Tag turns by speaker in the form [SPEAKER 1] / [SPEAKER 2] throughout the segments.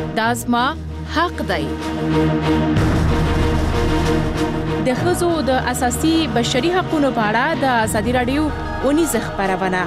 [SPEAKER 1] دا زما حق دی. د ښځو د اساسي بشري حقوقو په اړه د ازادي راډیو اونیزه خبرونه.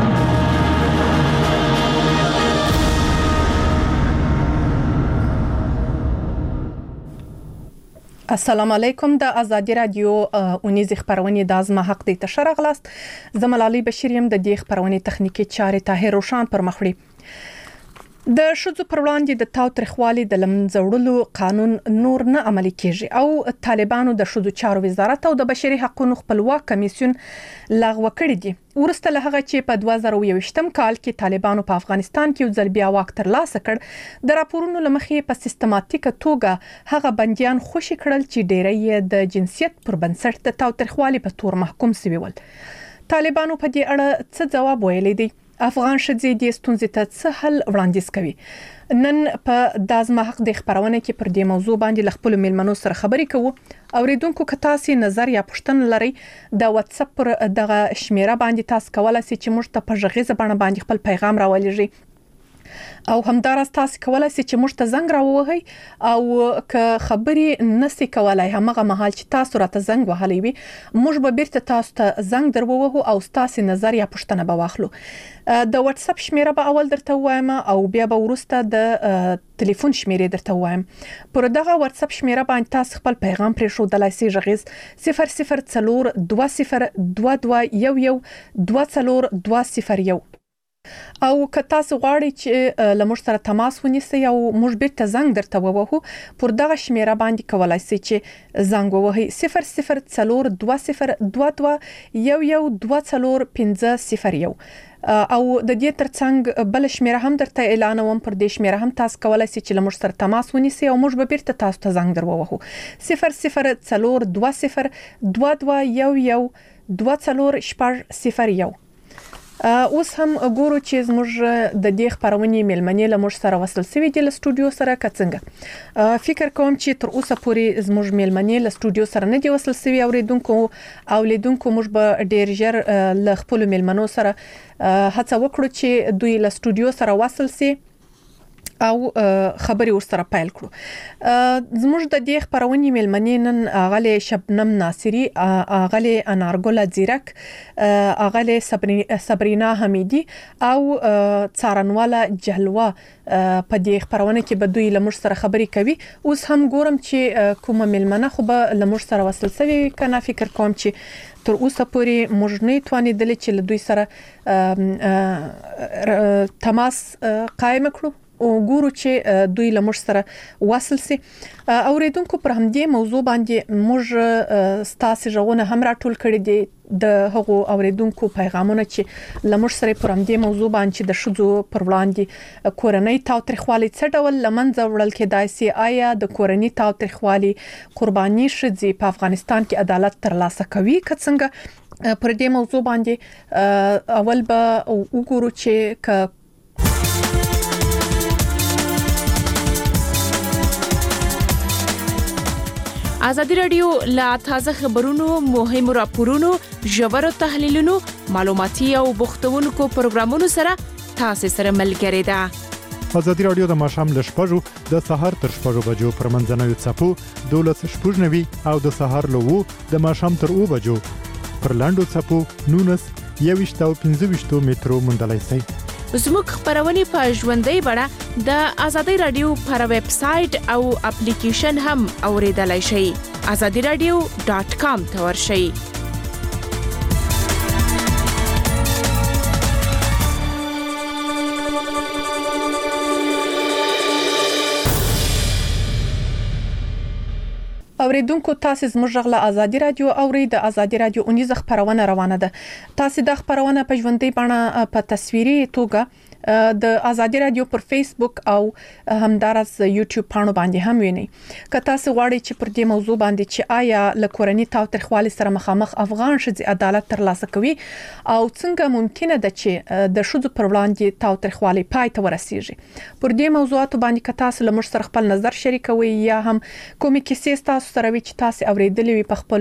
[SPEAKER 2] السلام علیکم. د ازادي راډیو اونیزه خبرونه د ازما حق دی ته شرغلاست. زملالي بشریم د دې خبرونه تخنیکی چارې طاهر روشان پر مخړي. د شذو پر وړاندې د تاوتریخوالي د لمنځوړلو قانون نور نه عملي کیږي او طالبانو د شذو چارو وزارت او د بشري حقوقو خپلواک کمیسیون لغوه کړی دي. ورسته له هغه چې په 2021م کال کې طالبانو په افغانستان کې یو ځل بیا واک ترلاسه کړ، د راپورونو لمخې په سیستماتیکه توګه هغه بنديان خوشي کړل چې ډېری د جنسیت پر بنسټ د تاوتریخوالي په تور محکوم شوي ول. طالبانو په دې اړه څه ځواب ویلی دی؟ افغان ښځې د ستونزې ته څه حل وړاندیز کوي؟ نن په دازما حق د خبرونه کې پر دې موضوع باندې خپل میلمنو سره خبرې کوو. اوریدونکو که تاسو نظر یا پوښتنه لرئ د واتس اپ پر دغه شمیره باندې تاسو کولای شئ چې موږ ته په غږیزه باندې خپل پیغام راولېږئ او همدارس تاسو کولای شئ چې موږ ته زنګ راووهئ او که خبرې نسی کولای همغه مهال چې تاسو راته زنګ وهلی وي موږ به بیرته تاسو ته زنګ درووهو او تاسو نظر یا پوښتنه به واخلو. د واتس اپ شمیره به اول درته وایم او بیا به ورسته د ټلیفون شمیره درته وایم. پر دغه واتس اپ شمیره باندې تاسو خپل پیغام پرې شو د لایسي غږیز 002022112420 او که تاسو غواړئ چې لمر سره تماس ونیسئ او موږ بیرته زنګ درته ووهو پر دغه شمیره باندې کولای شئ چې زنګ ووهئ 002022112450 او د دې ترڅنګ بل شمیره هم درته اعلانوم. پر دې شمیره هم تاسو کولای شئ چې لمر سره تماس ونیسئ او موږ به بیرته تاسو ته زنګ درووهو 002022112450. اوس هم ګورو چې زموږ د دې خبرونې میلمنې له موږ سره وصل سوي دي له سټوډیو سره کڅنګ. فکر کوم چې تر اوسه پورې زموږ میلمنې له سټوډیو سره نه دي وصل سوي. اوریدونکو موږ به ډیر ژر له خپل میلمنو سره هڅه وکړو چې دوی له سټوډیو سره وصل سي او خبري ورسره پیل کړو. زموږ د دې خبرونې میلمنې نن اغله شبنم ناصری، اغله انارګل زیرک، اغله صبرینا حمیدی او څارنواله جهلوا په دې خبرونه کې به دوی لمر سره خبري کوي. اوس هم ګورم چې کومه میلمنه خو به لمر سره وصل سوي کنه. فکر کوم چې تر اوسه پورې موږ نه توانیدل چې له دوی سره تماس قائم کړو او ګورو چې دوی له موږ سره وصل سي. اوریدونکو پر همدې موضوع باندې موږ ستاسو ژغونه هم راټول کړی دي د هغو اوریدونکو پیغامونه چې له موږ سره پر همدې موضوع باندې د شذو پر وړاندې کورنۍ تاوتریخوالي څه ډول لمنځه وړل کېدای سي؟ آیا د کورنۍ تاوتریخوالي قرباني ښځې په افغانستان کې عدالت ترلاسه کوي که څنګه؟ پر دې موضوع باندې اول به وګورو چې
[SPEAKER 1] ازادي راډیو لا تازه خبرونو، مهم راپورونو، ژور تحلیلونو، معلوماتي او بوختونکو پروګرامونو سره تاسو سره ملګری ده.
[SPEAKER 3] ازادي راډیو د ماښام ل 6:00 د سحر تر 6:00 بجو پر منځنوي څپو 12:90 او د سحر له 2 د ماښام تر 2 بجو پر لاندو څپو 19:25 مترو مندلای شي.
[SPEAKER 1] زموږ خبرونه په ژوندۍ بڼه د ازادي راډیو پر ویب سټ او اپلیکیشن هم اوریدلای شئ. azadiradio.com ته ورشئ.
[SPEAKER 2] اوریدونکو تاسو زموږ غلا ازادي راډیو اوري د ازادي راډیو اونیزه خبرونه روانه ده. تاسو د خبرونه په ژوندۍ بڼه په تصویري توګه د ازادي رادیو پر فیسبوک او همدارس یوټیوب پاڼو باندې هم ویني. که تاسو غواړئ چې پر دې موضوع باندې چې آیا لکورنی تاوتریخوالي سره مخامخ افغان ښځې عدالت ترلاسه کوي او څنګه ممکنه ده چې د ښځو پر وړاندې تاوتریخوالي پای ته ورسیږي، پر دې موضوعات باندې که تاسو لمر سره خپل نظر شریکوي یا هم کومې کیسې تاسو سره وي چې تاسو اوریدلې وي په خپل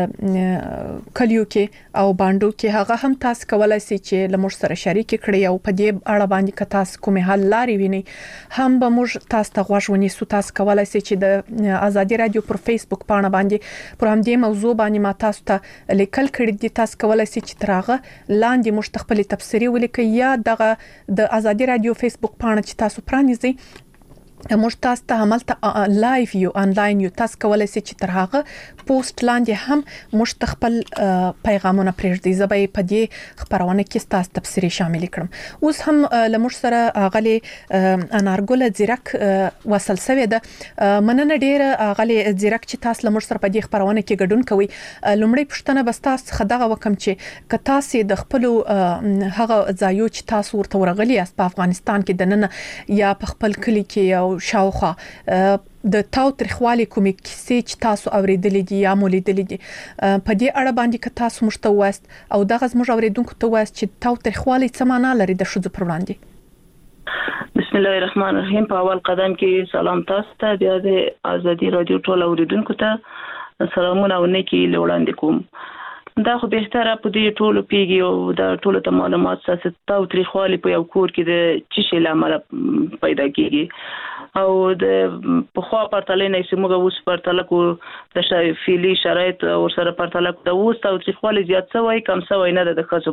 [SPEAKER 2] کلیو کې او باندو کې، هغه هم تاسو کولای شئ چې لمر سره شریک کړئ او په دې اړه باندې که تاسو کومه حل لاري ویني هم به موږ تاسو ته غوښ ونیسو. تاسو کولای شئ چې د ازادي رادیو پر فیسبوک پاڼه باندې پر همدې موضوع باندې ما تاسو ته لیکل کړی دي. تاسو کولای شئ چې ترغه لاندې موږ خپل تفسیری ولیکئ یا دغه د ازادي رادیو فیسبوک پاڼه چې تاسو پرانیزئ موږ تاسو ته عملته لایو یو انلاین یو تاسو کولای شئ چې تر هغه پوسټ لاندې هم موږ خپل پیغامونه پرېږدي. زه به په دې خبرونه کې تاسو تفسیری شامل کړم. اوس هم لمر سره غلي انارګل زیرک وصل سوی ده. مننه ډیره غلي زیرک چې تاسو لمر سره په دې خبرونه کې ګډون کوي. لومړی پښتنه بس تاسو خدغه وکم چې ک تاسو د خپل هغه ځایو چې تاسو ورته ورغلي است په افغانستان کې د نن یا په خپل کلی کې شاوخوا د تاوتریخوالي کومې کیسې چې تاسو اوریدلې دي یا مولیدلې دي په دې اړه باندې که تاسو مشته واست او دغه زموږ اوریدونکو ته واست چې تاوتریخوالي څه معنا لري د ښځو پر وړاندې.
[SPEAKER 4] بسم الله الرحمن الرحیم. په اول قدم کې سلام تاسو ته بیا د ازادي رادیو ټول اوریدونکو ته سلامونه او نیکی وړاندې کوم. دا خو بهتره په دې ټولو پیږي او دا ټولو ته معلومات ساتي تاوتریخوالي په یو کور کې د چی شي لامل پیدا کیږي او د په خوا پرتلې نه سیمه اوس پرتل کو د فعلی شرایط او سره پرتل کو د اوس تاوتریخوالي زیات شوی کم شوی نه د خزو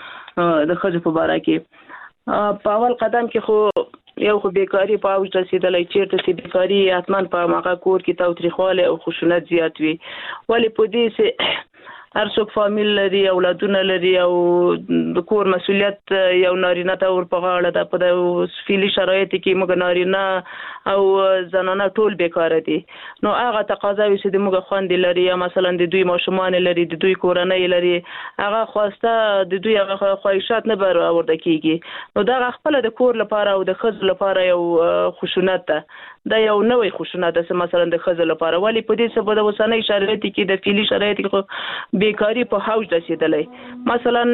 [SPEAKER 4] په باره کې. په اول قدم کې خو یو خو بیکاری په اوج رسیدلې چیرته چې بیکاری حتمان په ماقا کور کې تاوتریخوالي او خشونت زیات وي. ولی په دې سه هر څوک فامیل لري اولادونه لري او د کور مسؤلیت یو نارینه ته ور په غاړه ده. په د فعلی شرایط کې موږ نارینه او زنانه ټول بیکاره دي نو هغه تقاضا وي چې موږ خوندې لري یا مثلا د دوی ماشومان لري د دوی کورنۍ لري هغه خواسته د دوی هغه خواهشات نه برآورده کیږي نو دا خپل د کور لپاره او د خځو لپاره یو خشونت ده. دا یو نوې خشونت ده مثلا د خځو لپاره. ولی په دې سبب د وسنۍ شرایط کې د فعلی شرایط کې بیکاری په حوج رسیدلې. مثلا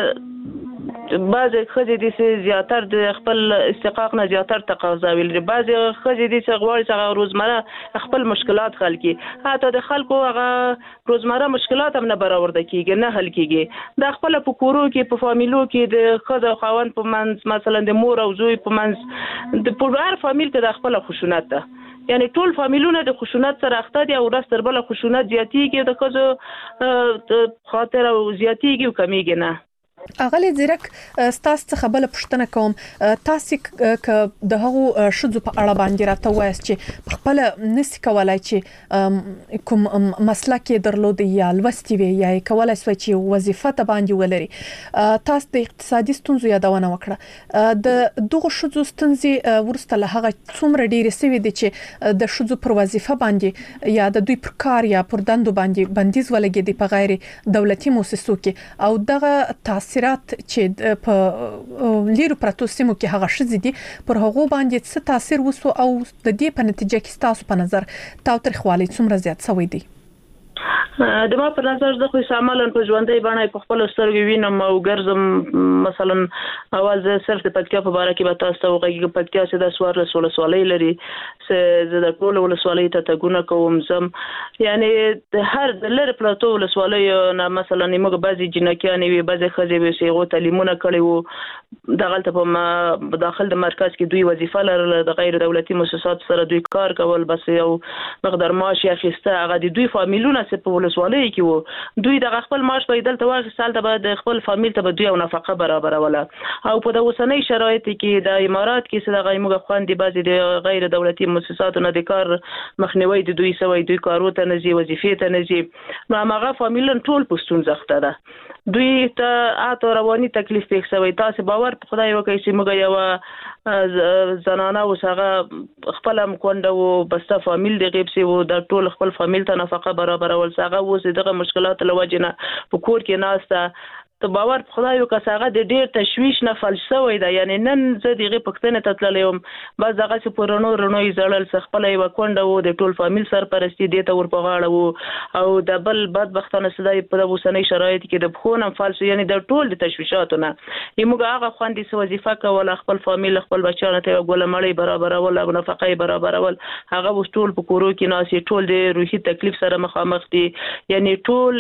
[SPEAKER 4] بعض خځې د زیاتر د خپل استحقاق نه زیاتر تقاضا لري. بعض خځې د غواړي چې روزمره خپل مشکلات حل کړي حتی د خلکو هغه روزمره مشکلات هم نه برآورده کیږي نه حل کیږي. د خپل په کورو کې په فامیلو کې د خځو خاوند په منځ مثلا د مور او زوی په منځ د پوره فامیل کې د خپل خشونت ده. یعنی ټول فامیلونه د خشونت سره اخته دي او راستر بل خشونت زیاتیږي د خځو خاطر او زیاتیږي او کمیږي نه.
[SPEAKER 2] اغلی زیرک تاسو څخه بل پوښتنه کوم تاسو ک د هغو شذو په اړه باندې راته وایست چې خپل نسی کولای چې کوم مسلک درلود یا لوستي وي یا کولای شي چې وظیفه ته باندې ولري. تاسو د اقتصادي ستونزو یادونه وکړه. د دغه شذو ستونزې ورسته له هغه څومره ډیره سوي دي چې د شذو پر وظیفه باندې یا د دوی پر کار یا پر دندو باندې بندیز ولګي دي په غیر دولتي مؤسسو کې او دغه تاسو چې په لیرو پرتو سیمو کې هغه شذې دي پر هغه باندې څه تاثیر وسو او د دې په نتیجه کې تاسو په نظر تاوتریخوالي څومره زیات شوی دی؟
[SPEAKER 4] د ما په نظر د خو عملاً په ژوندۍ باندې په خپل سترګې وینم او ګرځم. مثلا اول زه صرف د پکتیا په اړه کې به تاسو ته وغږیږم. پکتیا چې د سوار ولسوالۍ لري زه د ټول ولسوالۍ ته تګونه کوم زم یعنی د هر لری پلاتو ولسوالۍ نه مثلا موږ بعضی جنکیانې وي بعضی خځې وي چې غو تعلیمونه کړي وو دغلته په داخل د مرکز کې دوی وظیفه لرله د غیر دولتي مؤسسات سره دوی کار کول بس یو مقدار معاش اخیسته هغه د دوی فامیلونه په ولسوالۍ کې وو دوی د خپل معاش په دلته واغستل د خپل فامیل ته دوی او نفقه برابروله او په د اوسنۍ شرایط کې د امارات کې څنګه موږ خواندې بعضی د غیر دولتي مؤسساتو نه د کار مخنیوي د دوی سوي دوی کارو ته نه زی وظیفې ته نه زی نو هغه فامیلن ټول پښتون زخته ده دوی ته اته رواني تکلیف پېښ شوی. تاسو باور په خدای وکړئ چې موږ یو زنانه وسغه خپل مکونده او بسته فامیل د غیب سي وو د ټول خپل فامیل ته نفقه برابرول څنګه وو دغه مشکلات لوجنه په کور کې ناسته ته باور په خدای وکړه څنګه د ډیر تشویش نه فلسوي ده. یعنی نن زه دغه پښتنه تتللم بس دغه څه پرونو زړل خپل یو کونډه وو د ټول فامیل سرپرستی دی ته ور په غاړه وو او د بل بدبختانه سدای په اوسنۍ شرایط کې د بخونه فلسو یعنی د ټول د تشویشاتونه یموږ هغه خوندې سو وظیفه کوله خپل فامیل خپل بچانه ته ګول مړی برابرول او نفقه برابرول هغه ټول په کورو کې ناسي ټول د روحي تکلیف سره مخامخ دي. یعنی ټول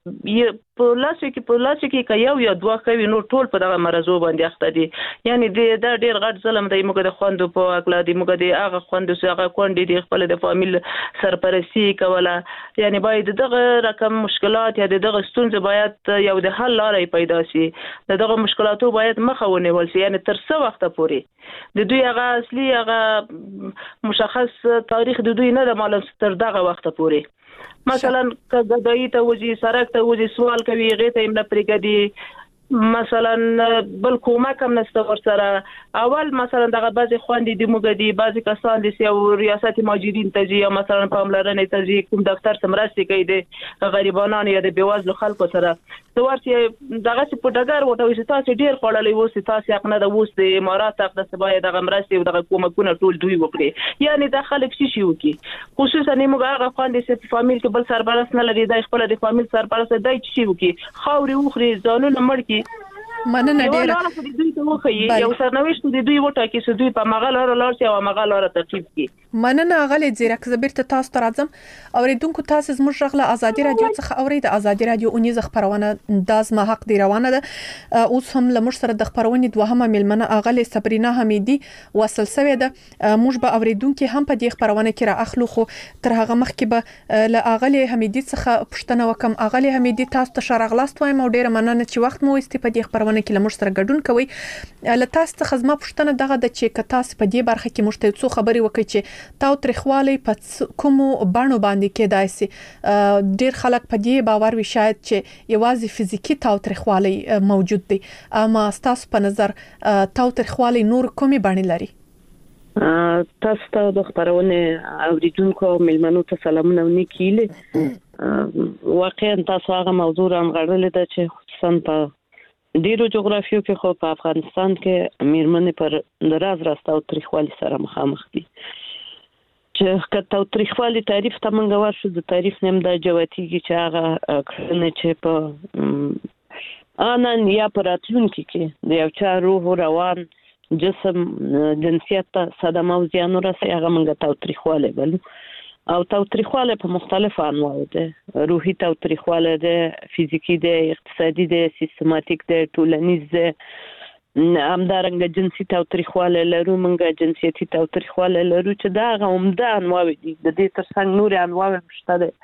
[SPEAKER 4] په لاسو کې یو یا دوه کوي نو ټول په دغه مرزو باندې اخته دي. یعنی دا ډیر غټ ظلم دی موږ د خوندو په اکلا دی موږ د هغه خوندو هغه کونډې دی خپل د فامیل سرپرستی کوله. یعنی باید دغه رقم مشکلات یا دغه ستونزې باید یو د حل لارې پیدا شي. دغه مشکلاتو باید مخه ونیول شي. یعنی تر څو وخت پورې د دوی هغه اصلي هغه مشخص تاریخ د دوی نه د معلوم تر دغه وخت پورې. مثلا که غدایی ته وځي سرک ته وځي سوال کوي هغه ته املا پرګدي مثلا بل کومک هم نشته ورسره. اول مثلا دغه بعضی خوندې د موږ دي بعضی کسان دي چې ریاست ماجرین ته جي مثلا پاملرنې ته جي کوم دفتر سمراسي کوي د غریبانو یا د بیوزلو خلکو سره څوار چې دغه په ډګر وټوي چې تاسو ډیر خړلې وو چې تاسو حق نه د وست د امارات حق د سبا دغه مرستي او دغه کومکونه ټول دوی وکړي. یعنی د خلک شي وکي خصوصا موږ هغه خوندې چې فامیل کې بل سرپرست نه لري د خپل د فامیل سرپرست دای شي وکي خاوري وخري ځانونه مړ کی
[SPEAKER 2] مننه ډیره
[SPEAKER 4] دوی ته وخی یو سرنوشت د دوی وټه کې چې دوی په مغاله لار شي او مغاله لار ترتیب کی.
[SPEAKER 2] مننه غلې زیرک زبیر ته تاسو ته راځم. اوریدونکو تاسو زموږ رغله ازادي رادیو څخه اورید ازادي رادیو اونیز خبرونه د ما حق دی روانه ده. اوس هم لمر سره د خبرونې دوهمه ملمنه غلې صبرینا حمیدی وصل سوی ده. موږ به اوریدونکو هم په دې خبرونه کې را اخلو خو تر هغه مخکې به ل غلې حمیدی څخه پښتنه وکم. غلې حمیدی تاسو ته شرغلاست وایم او ډیره مننه چې وخت مو است په دې خبرونه کې لمر سره ګډون کوي. ل تاسو څخه زما پښتنه دغه د چې ک تاسو په دې برخه کې مشته څو خبري وکړي چې تاو ترخوالي په کومو بڼو باندې کېدای شي. ډیر خلک په دې باور وي شاید چې یوازې فزیکی تاو ترخوالي موجود دي اما تاسو په نظر تاو ترخوالي نور کومي بڼې لري؟
[SPEAKER 5] تاسو ته د خبرونه اوریدونکو ملمنو ته سلامونه ونکیله. واقعا تاسو هغه موضوع رانغړلې ده چې خصوصا په ډیرو جغرافیو کې خو په افغانستان کې میرمنې پر دراز راستاو تاریخوالي سره مخامخ دي. چې کته تاریخوالي تعریف ته منګ ورشو د تاریخ نیم د جواتیږي چې هغه کړنه چې په انن یا پراتلونکو کې د یو چا روح روان جسم جنسیت ته صدمه او زیان ورسي هغه منګ ته تاریخوالي بل او تاریخواله په مختلفو انواع ده. روحي تاریخواله ده، فزیکی ده، اقتصادي ده، سیستماتیک ده، ټولنیز ده. همدارنګه جنسي تاریخواله لرو منګه جنسيتي تاریخواله لرو چې دا عمده انواع دي. د دې ترڅنګ نور انواع شته ده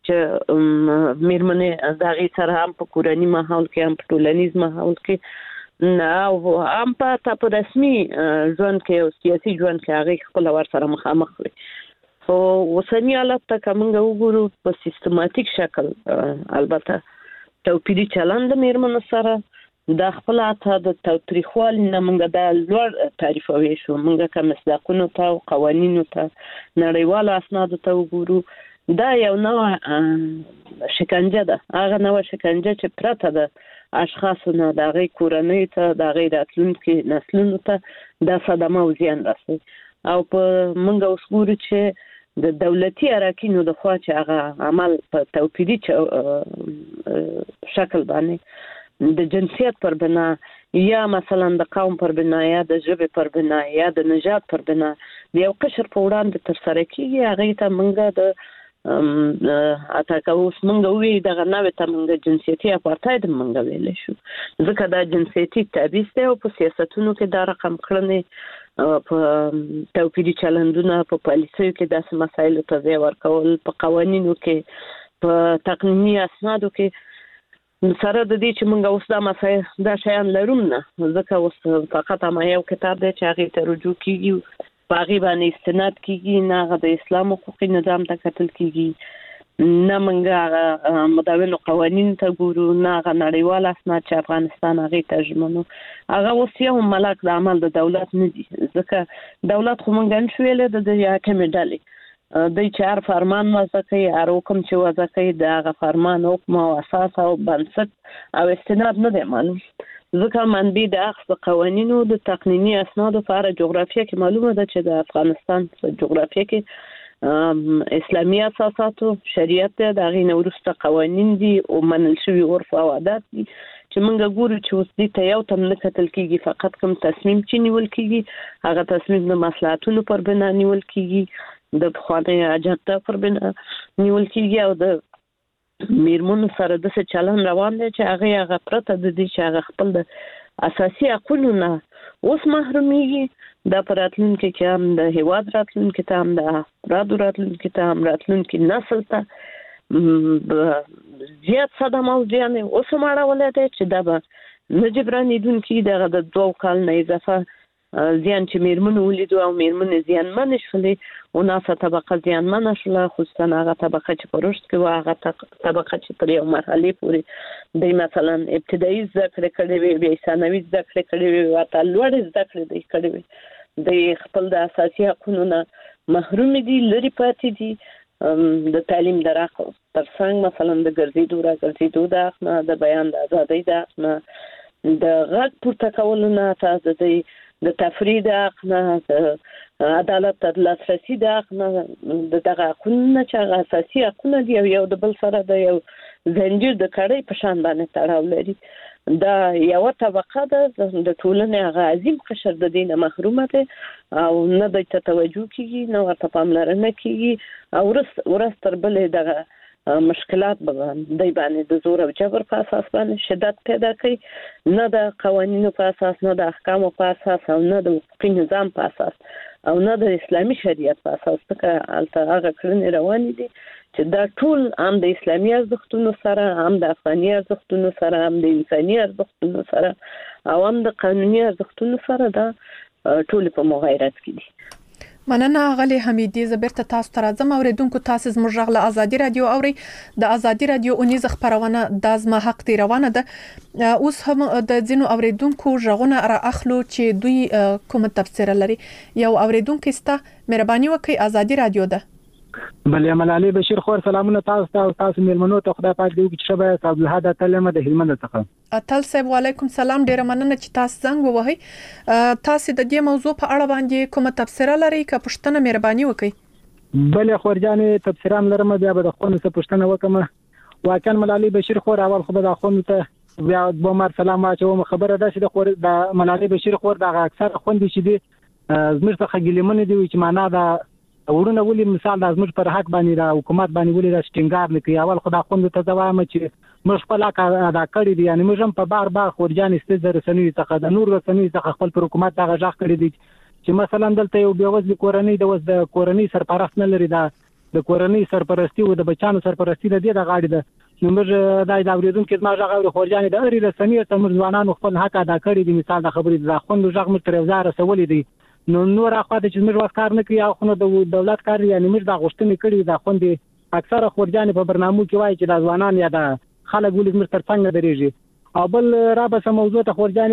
[SPEAKER 5] چې میرمنې دغه سره هم په کورنۍ ماحول کې هم په ټولنیز ماحول کې او هم په رسمي ژوند کې او سیاسي ژوند کې هغه خپل ور سره مخامخ وي. او وسنی حالت ته کومه وګورو په سیستماتیک شکل البته توپیری چلند میرمن سره د خپل اته د تاریخوال نه موږ د لوړ تعریفوي شو موږ کوم مصداقونو ته او قوانینو ته نړیوال اسناد ته وګورو دا یو نوع شکنجه ده. هغه نوع شکنجه چې پرته د اشخاصو نه د غي کورنۍ ته د غي راتلونکو نسلونو ته د صدمه او زیان رسوي. او په موږ اوس ګورو چې د دولتي اراکینو د خوا چې هغه عمل په توپیری شکل باندې د جنسیت پر بنا یا مثلا د قوم پر بنا یا د ژبې پر بنا یا د نژاد پر بنا د یو قشر په وړاندې تر سره کیږي. هغه ته موږ د اتاکاوس موږ وی دغه نوې ته موږ جنسیتي اپارتاید موږ ویل شو ځکه دا جنسیتي تبعیض دی او په سیاستونو کې دا رقم کړنې په توپیری چلندونه په پالیسیو کې داسې مسایلو ته ځای ورکول په قوانینو کې په تقنینی اسنادو کې سره د دې چې موږ اوس دا مسایل دا شیان لرو نه ځکه اوس فقط ما یو کتاب دی چې هغه ته رجوع کیږي باغی باندې استناد کیږي نه د اسلام حقوقي نظام ته کتل کیږي نه موږ مداون قوانین ته ګورو نه نړیوال اسناد چې افغانستان هغه ترجمه هغه اوس یو ملک د عمل د دولت نه دي ځکه دولت خو موږ نشویل د حاکم ډلې د چار فرمان وضع کوي هر حکم چې وضع کوي د فرمان حکم او اساس او بنسټ او استناد نه دی معلوم ځکه منبع د اخذ قوانینو د تقنینی اسناد په اړه جغرافیه کې معلومه ده چې د افغانستان په جغرافیه کې اسلامي اساسات شریعت د غین ورسته قوانین دي او منل شوی عرف او عادت دي چې موږ ګورو چې اوس دې ته یو تم نه کتل کیږي فقط کوم تصمیم چې نیول کیږي هغه تصمیم د مصلحتونو پر بنا نیول کیږي د خانه اجازه پر بنا نیول کیږي او د میرمنو سره د څه چلن روان دی چې هغه پرته د دې چې هغه خپل د اساسي حقوقو نه اوس محروميږي د راتلونکي کې هم د هیواد راتلونکي ته هم د افرادو راتلونکي ته هم راتلونکي نسل ته زیات صدمه او زیان اوس ماړولې ده چې دا به نه جبرانېدونکي دغه د 2 کال نه اضافه زیان چې میرمنو ولیدو او میرمنې زیانمن شولې او ناسه طبقه زیانمن شوله خصوصا هغه طبقه چې په رشد کې و هغه طبقه چې پر یو مرحله پورې د مثلا ابتدایي زده کړې کړې وي بیا ثانوي زده کړې کړې وي او تا لوړ زده کړې دي کړې وي د خپل د اساسي حقوقو نه محروم دي لري پاتې دي د تعلیم دراغ ترڅنګ مثلا د ګرځېدو د حق نه د بیان د ازادۍ د حق نه د غږ پورته کولو نه تاسو د تفرید حق نه د عدالت ته لاسرسي د حق نه دغه حقونه چې اساسي حقونه دي یو د بل سره د یو زنجیر د کړۍ په شان باندې تړاو لري دا یو طبقه ده د ټولنې هغه عظیم قشر د دینه محرومه ده او نه د توجه کیږي نه ورته پاملرنه کیږي او ورس تر بلې دغه مشکلات دای باندې د زور او جبر په اساس باندې شدت پیدا کوي نه د قوانینو په اساس نه د احکامو په اساس او نه د حقوقي نظام په اساس او نه د اسلامي شریعت په اساس څخه الته هغه کړنې روان دي چې دا ټول هم د اسلامي ارزښتونو سره هم د افغاني ارزښتونو سره هم د انساني ارزښتونو سره او هم د قانوني ارزښتونو سره دا ټول په مغایرت کې دي.
[SPEAKER 2] مننه غلي حمیدي زبرته تاسو ته راځم اوریدونکو تاسو زموږ غږ ازادي رادیو اوري د ازادي رادیو اونیز خبرونه د ازما حق دی روانه ده اوس هم د ځینو اوریدونکو ژغونه را اخلو چې دوی کوم تفسیر لري یو اوریدونکو ستا مهرباني وکړئ ازادي رادیو ده
[SPEAKER 6] بلې ملالي بشیر خور سلامونه تاسو میلمنو ته خدای پاک دې وکړي چې شبه عبد الحد تلمه د هلمند څخه
[SPEAKER 2] اتل صاحب وعلیکم سلام ډیر مننه چې تاسو زنګ ووهی تاسو د دې موضوع په اړه باندې کومه تفسیر لرئ که پښتنه مهرباني وکړئ
[SPEAKER 6] بلې خورجانې تفسیرام لرم بیا به د خپل څه پښتنه وکم واکن ملالي بشیر خور اول خو به د خپل ته بیا د مر سلام واچوم خبره ده چې د خور د ملالي بشیر خور د اکثر خوندې چې دي زموږ څخه ګلیمنه دي چې معنا دا ورونه ولې مثال د زموږ پر حق باندې د حکومت باندې ولې د سټینګار نه کوي اول خدای خوند ته ځوام چې موږ خپل حق ادا کړی دي یعنی موږ هم په بار خورجان استزر رسنوي څخه د نور رسنوي څخه خپل پر حکومت دا غږ کړی دي چې مثلا دلته یو بیوزل کورنۍ د کورنۍ سرپرست نه لري د کورنۍ سرپرستی او د بچانو سرپرستی د دې د غاړې ده نو موږ د اوریدونکو ما غږ خورجان د اړې رسنوي ته موږ ځوانانو خپل حق ادا کړی دي مثال د خبرې د خوند غږ موږ تر وزاره سوالې دي نور اخواته چې موږ وکړ نه کوي او خو د دولت کار یعنی موږ د غوښتنې کړي د خوندې اکثره خورجان په برنامو کې وایي چې د ځوانان یا د خلک ولې موږ تر څنګه درېږي او بل را به موضوع ته خورجان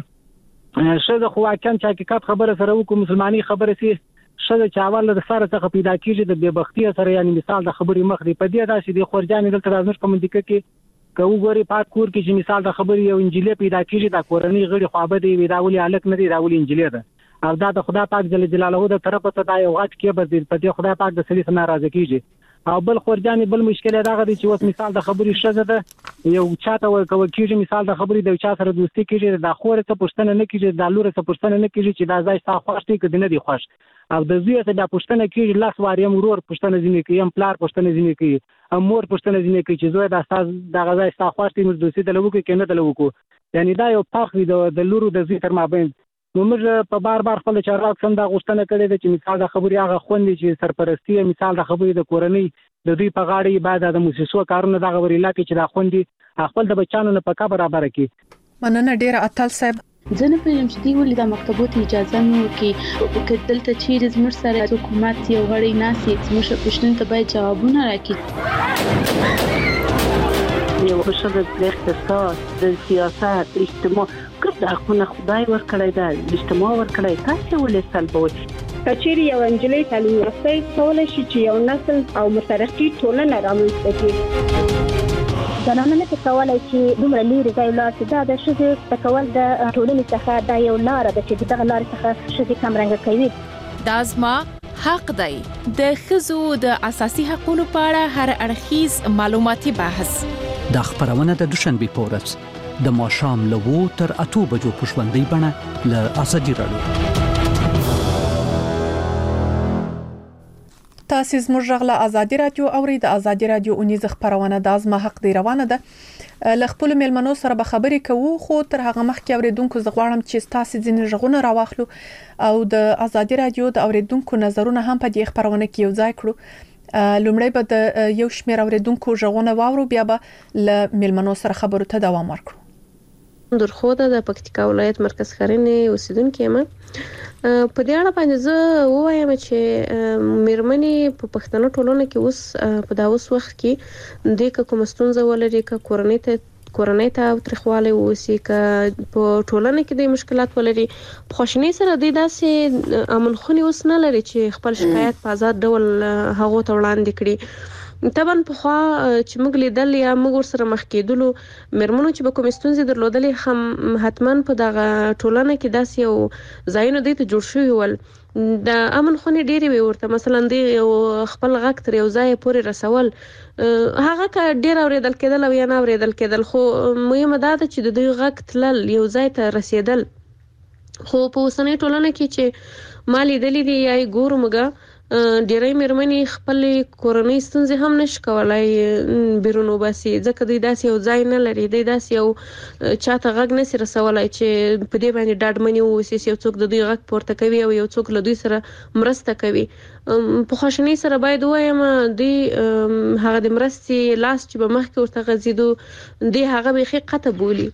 [SPEAKER 6] شزه خو واکن چې حقیقت خبره سره وکړو مسلمانی خبره سي شزه چې اول د سره څخه پیدا کیږي د بېبختي سره یعنی مثال د خبرې مخ دی په دې داسې د خورجان دلته راځي په منطقه کې کو غوري پات کور کې چې مثال د خبرې یو انجیل پیدا کیږي د کورنۍ غړي خوابه دی ویداولي الک نه دی راولي انجیل ده او دا د خدای پاک جل جلاله د طرفه ته دا یو غټ کې به په دې خدای پاک د سړي څخه ناراضه کیږي او بل خورجان بل مشکل دا غوډي چې اوس مثال د خبرې شزه ده یو چاته ورکو کیږي مثال د خبرې د چا سره دوستي کیږي د خور څخه پښتنه نه کیږي د لور څخه پښتنه نه کیږي چې دا ځای ستا خوښ دی کدی نه دی خوښ او د زوی څخه د پښتنه کیږي لاس واریم ورور پښتنه ځینې کوي پلار پښتنه ځینې کوي امور پښتنه ځینې کوي چې زوی د استاد د غځای ستا خوښ دی موږ دوستي د لوکو کې نه د لوکو یعنی دا یو فرق دی د لورو د زوی تر مابین نو موږ په بار خپل چارواک څنګه د غوښتنه کړې ده چې مثال د خبرې هغه خوندې چې سرپرستی مثال د خبرې د کورنۍ د دوی په غاړه بعد د موسسو کارونه د غوړي لاکه چې د خوندې خپل د بچانو نه پکا برابر کړي
[SPEAKER 2] مننه ډیر اتل صاحب
[SPEAKER 7] زنه په یم چې دی ولې د مکتبونو اجازه نه ورکړي دلته چیرې زموږ سره حکومت یو غړي ناسي زموږ پښتون ته باید جوابونه راکړي
[SPEAKER 5] یو شغل د اقتصاد د سیاست اجتماع کله حقونه خدای ورکړی دا اجتماع ورکړی تاسو ولې سلبوي
[SPEAKER 8] کچېری یو انجلۍ تعلیم یافته کولای شي چې یو نسل او مترقي ټولنه رامنځته کړي
[SPEAKER 9] زنانه نه کولای چې دومره لري ځای لاس دا د شذ تکول د ټولنې څخه دا یو لار ده چې دغه لار څخه شذ کمرنګ کوي
[SPEAKER 1] دا ازما حق دی د خزو د اساسي حقوقو په اړه هر اړخیز معلوماتي بحث
[SPEAKER 10] د خبرونه د دوشنبه پورز د ماشام لوو تر 8 بجو پښوندې بڼه له ازادي رادیو
[SPEAKER 2] تاسو زموږ غلا ازادي رادیو اوري د ازادي رادیو اونیز خبرونه د ازما حق دی روانه ده لخپل میلمنو سره به خبرې کوو خو تر هغه مخکې اوریدونکو زغواړم چې تاسو ځینې ژغونه راواخلو او د ازادي رادیو د اوریدونکو نظرونه هم په دې خبرونه کې یو ځای کړو لومړی به د یو شمېر اوریدونکو ژغونه واورو بیا به ل میلمنو سره خبرو ته دوام ورکړو
[SPEAKER 11] درخوده د پکتیکا ولایت مرکز خرینې اوسیدونکو یم په دې اړه باندې زه وایم چې میرمنې په پښتنو ټولنه کې اوس په دا اوس وخت کې د کوم ستونزه ولري ک کورنۍ ته ترخواله وسی ک په ټولنه کې د مشکلات ولري په خوشنۍ سره د داسې امن خونی اوس نه لري چې خپل شکایت په آزاد ډول هغه ته وړاندې کړي طبعا په خوا چې موږ لیدل یا موږ سره مخ کېدلو مرمنو چې به کوم ستونزې درلودلې هم حتمان په دغه ټولنه کې داسې یو ځایونه دي ته جوړ شوی ول د امن خونې ډېری وي ورته مثلا دی خپل غږ تر یو ځای پورې رسول هغه که ډېر اوریدل کېدل او یا نه اوریدل کېدل خو مهمه دا ده چې د دوی غږ تلل یو ځای ته رسیدل خو په اوسنۍ ټولنه کې چې ما لیدلې دي یا ګورو موږ ډېرې مېرمنې خپل کورنۍ ستونزې هم نشي کولای بیرون وباسي ځکه دوی داسې یو ځای نه لري دوی داسې یو چاته غږ نشي رسولای چې په دې باندې ډاډمنې واوسي چې یو څوک د دوی غږ پورته کوي او یو څوک له دوی سره مرسته کوي په خوشنۍ سره باید وایم دوی هغه د مرستې لاس چې به مخکې ورته غځېدو دوی هغه بیخي قطع بولي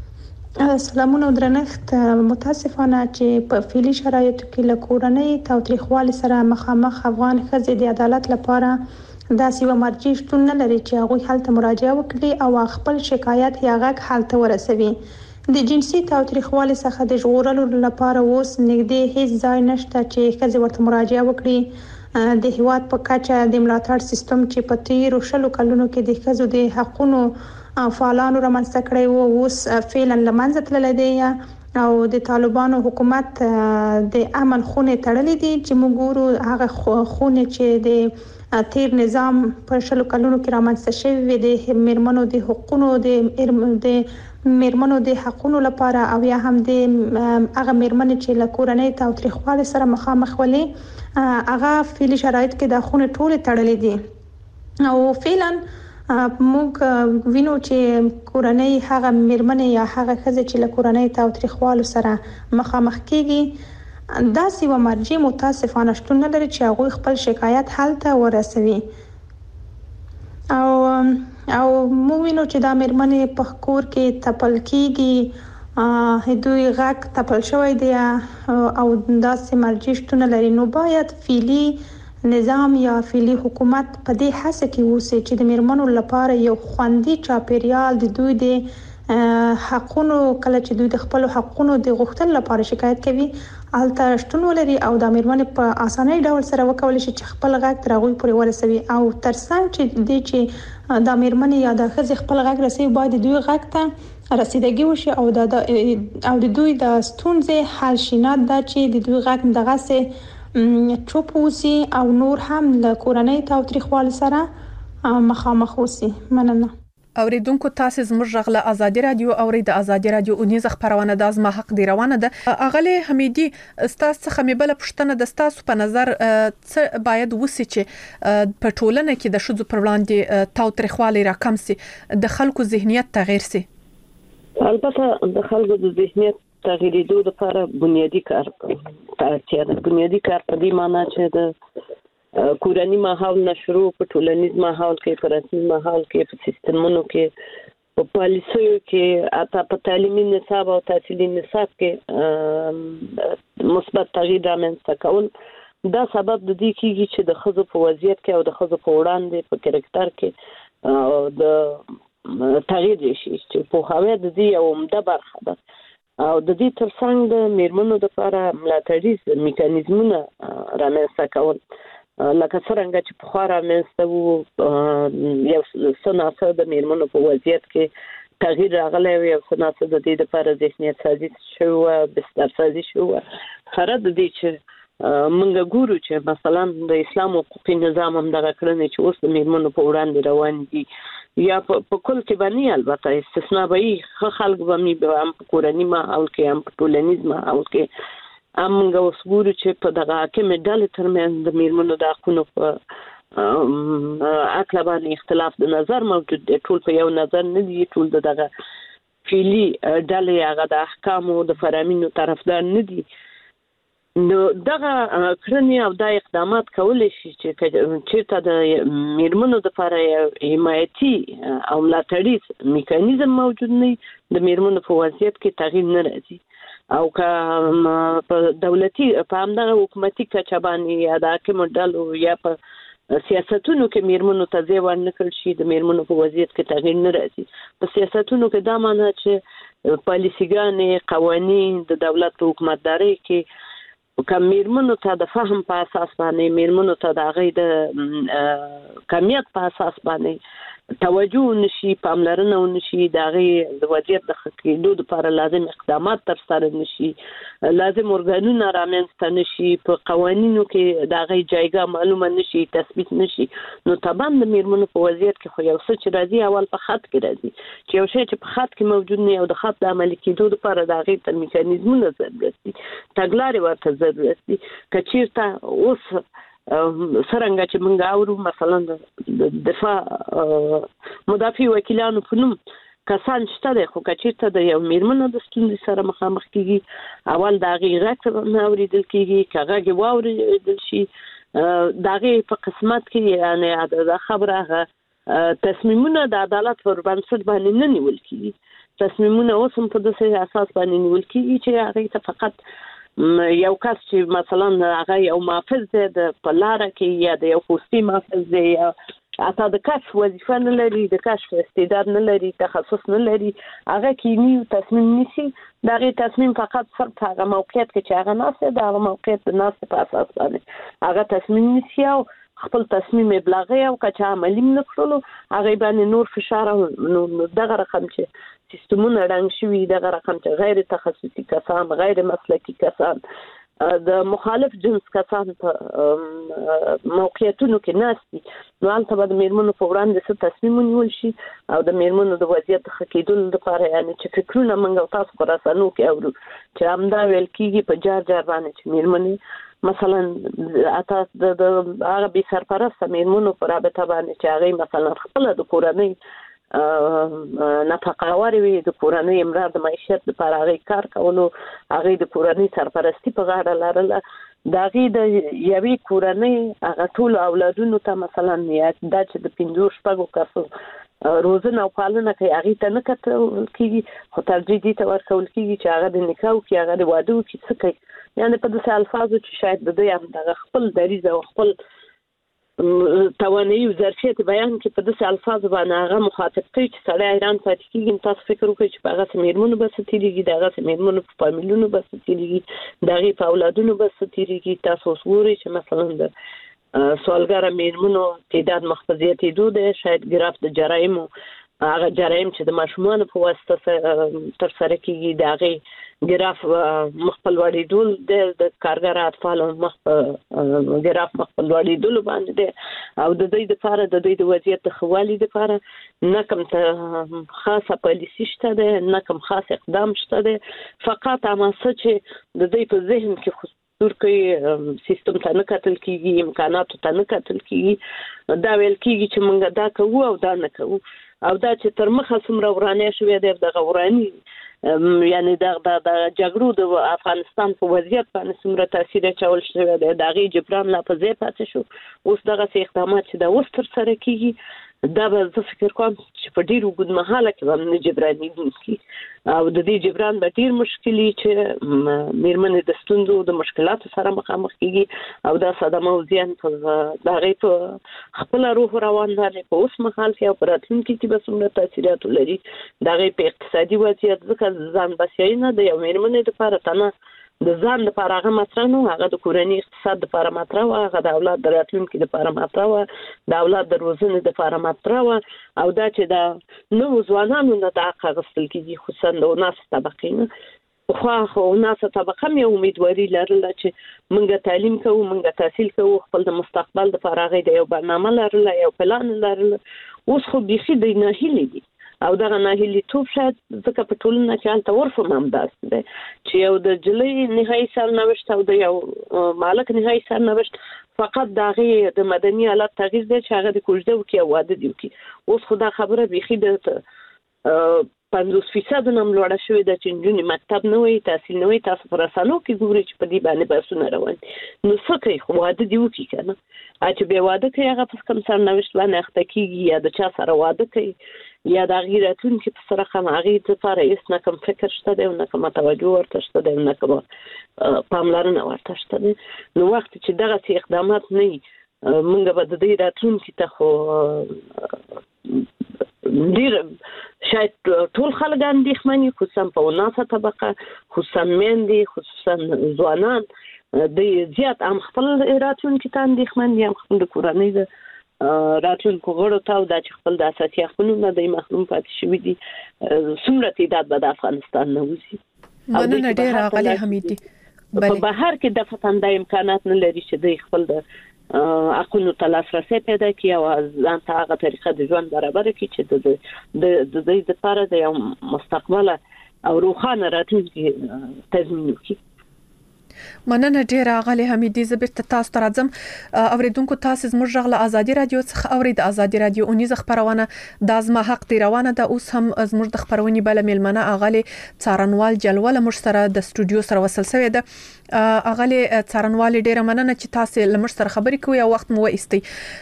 [SPEAKER 12] سلامونه درنښت متاسفانه چې په فعلي شرایطو کې له کورنۍ تاوتریخوالي سره مخامخ افغان ښځې د عدالت لپاره داسې یوه مرجع شتون نه لري چې هغوی هلته مراجعه وکړي او خپل شکایت یا غږ هلته ورسوي د جنسي تاوتریخوالي څخه د ژغورلو لپاره اوس نږدې هیڅ ځای نشته چې ښځې ورته مراجعه وکړي د هیواد په کچه د ملاتړ سیستم چې په تیرو 20 کلونو کې د ښځو د حقونو فعالانو رامنځته کړی وو اوس فعلا له منځه تللی دی او د طالبانو حکومت د امن خونې تړلې دي چې موږ ګورو هغه خونې چې د تیر نظام په 20 کلونو کې رامنځته شوی وي د میرمنو د حقوقو د میرمنو د حقوقو لپاره او یا هم د هغه میرمنې چې له کورنۍ تاوتریخوالي سره مخامخ ولې هغه فعلي شرایط کې د خونې ټولې تړلې دي او فعلا موږ وینو چې کورنۍ هغه میرمنې یا هغه ښځې چې له کورنۍ تاوتریخوالو سره مخامخ کیږي داسې یوه مرجع متاسفانه شتون نه لري چې هغوی خپل شکایت هلته ورسوي او موږ وینو چې دا میرمنې په کور کې تپل کیږي دوی غږ تپل شوی دی او داسې مرجع شتون نه لري نو باید فعلي نظام یا فعلي حکومت په دې هڅه کې اوسي چې د میرمنو لپاره یو خوندي چاپیریال د دوی د حقونو کله چې دوی د خپل حقونو د غوښتلو لپاره شکایت کوي الته شتون ولري او د میرمنې په اسانۍ ډول سره وکولای شي چې خپل غږ تر هغوی پورې ورسوي او ترڅنګ چې د میرمنې یا د ښځې خپل غږ رسوي باید د دوی غږ ته رسیدګي وشي او د دوی د ستونزې حل شي نه دا چې د دوی غږ دغسې چوپ اوسي او نور هم له کورنۍ تاوتریخوالي سره مخامخ اوسي مننه
[SPEAKER 2] اوریدونکو تاسو زموږ غلا ازادي رادیو اوري د ازادي رادیو اونیز خبرونه د ازما حق دی روانه ده اغلی حمیدي استاد څخه مبل پښتنه د تاسو په نظر څه باید وسی چې په ټولنه کې د شذو پر وړاندې تاوتریخوالي راکم سي د خلکو ذهنیت تغیر سي
[SPEAKER 5] البته د خلکو د ذهنیت تغییرېدو لپاره بنیادی کار اړتیا ده بنیادی کار په دې معنی چې د کورنی ماحول نشرو په ټولنیز ماحول کې په رسمي ماحول کې په سیستمونو کې په پالیسیو کې اته په تعلیمي نصاب او تحصیلي نصاب کې مثبت تغییر رامنځته کول دا سبب د دې کېږي چې د ښځو په وضعیت کې او د ښځو په وړاندې په کریکټر کې د تغییر شي چې په هغه د دې یو عمده برخه ده او د دې ترڅنګ د میرمنو لپاره ملاتړیز میکانیزمونه رامنځته کول لکه څنګه چې په خورا رامنځته وو یو سناسه د میرمنو په وضعیت کې تغییر راغلی او یو سناسه د دې لپاره ذهنیت سازي شو بستر سازي شو سره د دې چې موږ ګورو چې مثلا د اسلام حقوقي نظام هم دغه کړنې چې اوس د میرمنو په وړاندې روان دي یا په کل کې باندې البته استثناء به خلک به هم په کورنی ماحول کې هم په ټولنیز ماحول کې امنګ اوس ګورو چې په دغه حاکم ډلې ترمنځ د میرمنو د حقونو په اکله باندې اختلاف د نظر موجود دی. ټول په یو نظر نه دي، ټول دغه فعلی ډلې هغه د احکامو د فرامینو طرفدار نه دي. نو دغه کړنې او د اقدامات کولای شي چې چیرته د میرمنو لپاره حمایتي او ملاتړي میکانیزم موجود نه د میرمنو په وضعیت کې تغییر نه راځي، او که په دولتي په همدغه حکومتي کچه باندې یا د حاکمو ډلو یا په سیاستونو کې میرمنو ته ځای ورنکړل شي، د میرمنو په وضعیت کې تغییر نه راځي. په سیاستونو کې دا معنی چې پالیسیګانې قوانین د دولت په حکومتدارۍ کې که میرمنو ته د فهم په اساس باندې، میرمنو ته د هغې د کمیت په اساس باندې توجه نشي، پاملرنه ونشي، د هغې د وضعیت د ښه کېدو لپاره لازم اقدامات ترسره نشي، لازم ارګانونه رامنځته نشي، په قوانینو کې د هغې جایګاه معلومه نشي، تثبیت نشي، نو طبعا د میرمنو په وضعیت کې خو یو څه چې راځي اول په خط کې راځي، چې یو شی چې په خط کې موجود نه او د خط د عملي کېدو لپاره د هغې ته میکانیزمونه ضرورت دي، تګلارې ورته ضرورت دي. که چېرته اوس څرنګه چې موږ اورو مثلا د دفاع مدافع وکیلانو په نوم کسان شته دی، خو که چېرته د یو میرمنو د ستونزې سره مخامخ کېږي، اول د هغې غږ نه اورېدل کېږي، که غږ یې واورېدل شي د هغې په قسمت کې یعنې دا خبره هغه تصمیمونه د عدالت پر بنسټ باندې نه نیول کېږي. تصمیمونه اوس هم په داسې اساس باندې نیول کېږي چې هغې ته فقط یو کس چې مثلا هغه یو محافظ دی د په لاره کې یا د یو پوستي محافظ دی یا حتی د کشف وظیفه نه لري، د کشف استعداد نه لري، تخصص نه لري، هغه کینی تصمیم نیسي، د هغې تصمیم فقط صرف هغه موقعیت کې چې هغه ناست دی د هغه موقعیت د ناستې په اساس باندې هغه تصمیم نیسي او خپل تصمیم ابلاغي او که چا عملي نه کړلو هغې باندې نور فشار او دغه رقم چې سیستمونه ړنګ شوي، دغه رقم چې غیر تخصصي کسان، غیر مسلکي کسان، د مخالف جنس کسان په موقعیتونو کې ناست دي، نو هلته به د میرمنو په وړاندې څه تصمیم ونیول شي او د میرمنو د وضعیت د ښه کېدو لپاره یعنې چې فکرونه موږ او تاسو په رسنیو کې اورو چې همدا ویل کېږي په جار جار باندې چې میرمنې مثلا حتی د هغه بې سرپرسته میرمنو په رابطه باندې چې هغې مثلا خپله د کورنۍ نفقه ورې وي، د کورنۍ امرار د معیشت لپاره هغې کار کولو، هغې د کورنۍ سرپرستي په غاړه لرله، د هغې د یوې کورنۍ هغه ټولو اولادونو ته مثلا دا چې د 5-6 کسو روزنه او پالنه کوي هغې ته نه کتل کېږي، خو ترجیح دې ته ورکول کېږي چې هغه د نکاح وکړي، هغه د واده وکړي، څه کوي، یعنې په داسې الفاظو چې شاید د دوی همدغه خپل دریځ او خپل توانایي او ظرفیت بیان کې په داسې الفاظو باندې هغه مخاطب کوي چې سړی حیران پاتې کېږي. تاسو فکر وکړئ چې په هغسې میرمنو به څه تېرېږي، د هغسې میرمنو په فامیلونو به څه تېرېږي، د هغې په اولادونو به څه تېرېږي. تاسو اوس ګورئ چې مثلا د سوالګره میرمنو تعداد مخ په زیاتېدو دی، شاید ګراف د جرایمو هغه جرایم چې د ماشومانو په واسطه ترسره کېږي د هغې ګراف مخ په لوړېدو دی، د کارګر اطفالو ګراف مخ په لوړېدلو باندې دی، او د دوی دپاره د دوی د وضعیت د ښه والي دپاره نه کوم خاصه پالیسي شته دی، نه کوم خاص اقدام شته دی، فقط هغه څه چې د دوی په ذهن کې کوي سیستم ته نه کتل کېږي، امکاناتو ته نه کتل کېږي، دا ویل کېږي چې موږ دا کوو او دا نه کوو، او دا چې تر مخه څومره ورانۍ شوې دی دغه وراني یعنې د جګړو د افغانستان په وضعیت باندې څومره تاثیر اچول شوی دی، د هغې جبران لا په ځای پاتې شو. اوس دغسې اقدامات چې دا اوس ترسره کېږي دا به زه فکر کوم چې په ډېر اوږد مهاله کې به نه جبرانېږي، او د دې جبران به ډېر مشکل وي چې میرمنې د ستونزو د مشکلاتو سره مخامخ کېږي، او دا صدمه او زیان د هغې په خپله روح روان باندې په اوس مهال کې او په راتلونکي کې به څومره تاثیرات ولري، د هغې په اقتصادي وضعیت. ځکه ځان بسیاینه د یو میرمنې دپاره تنه د ځان لپاره هغه مطرح نه وه، هغه د کورني اقتصاد لپاره مطرح وه، هغه د اولاد د راتلونکي لپاره مطرح وه، د اولاد د روزنې لپاره مطرح وه، او دا چې د نوو ځوانانو نه د حق اخیستل کېږي، خصوصا د وناسه طبقې نه. خو وناسه طبقه هم یو امیدواري لرله چې موږ تعلیم کوو، موږ تحصیل کوو، خپل د مستقبل لپاره هغې د یو برنامه لرله، یو پلان لرله. اوس خو بیخي دوی ناهیلې دي، او دغه ناهیلي توپ شاید ځکه په ټولنه کې هلته عرف هم داسې دی چې یو د جلۍ نهایي سرنوشت او د یو مالک نهایي سرنوشت فقط د هغې د مدني حالت تغییر دی چې هغه د کوژده وکړي او واده دې وکړي. اوس خو دا خبره بیخي د 50% هم لوړه شوې ده چې نجونې مکتب نه وایي، تحصیل نه وایي. تاسو په رسنیو کې ګورئ چې په دې باندې بحثونه روان دي. نو څه کوي؟ خو واده دې وکړي که نه. چې بیا واده کوي هغه په کوم سرنوشت باندې اخته کېږي یا د چا سره واده کوي یا د هغې راتلونکي په سره هم هغې دپاره هېڅ نه کوم فکر شته دی او نه کومه توجه ورته شته دی او نه کومه پاملرنه ورته شته دی. نو وخت چې دغسې اقدامات نه وي موږ به د دې راتلونکي ته خو ډېر شاید ټول خلک اندېښمن وي، خصوصا په وناسه طبقه، خصوصا میندې، خصوصا ځوانان. د زیات هم خپل راتلونکي ته اندېښمن دي، هم خپل د کورنۍ د راتلونکو غړو ته او دا چې خپل د اساسي حقونو د محروم پاتې شوي دي. څومره تعداد به د افغانستان نه وځي.
[SPEAKER 2] مننه ډېره ښاغلې حمیدي.
[SPEAKER 5] په بهر کې دفتن د امکانات نه لري چې دوی خپل د حقونو ته لاسرسی پیدا کړي او ځان ته هغه طریقه د ژوند برابره کړي چې د دوی دپاره د یو مستقبله او روښانه راتلونکي تضمین وکړي.
[SPEAKER 2] مننه ډیره ښاغلې حمیدي. زه بیرته تاسو ته راځم. اوریدونکو تاسو زموږ غږ له ازادي رادیو څخه اورید. ازادي رادیو اونیزه خبرونه د ازما حق دی روانه ده. اوس هم زموږ د خبرونې بل میلمنه ښاغلې څارنوال جلوله موږ سره د استودیو سره وصل شوی ده. ښاغلې څارنوال ډیره مننه چې تاسو لمر سره خبرې کوي او وخت مو وایستي.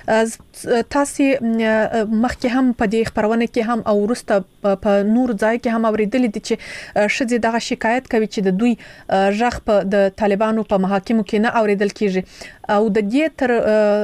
[SPEAKER 2] تاسو مخکې هم په دې خبرونه کې هم او ورسته په نور ځای کې هم اوریدل دي چې شذ دغه شکایت کوي چې د دوی ژغ په د طالبانو په محاکمو کې نه اوریدل کیږي او د دې تر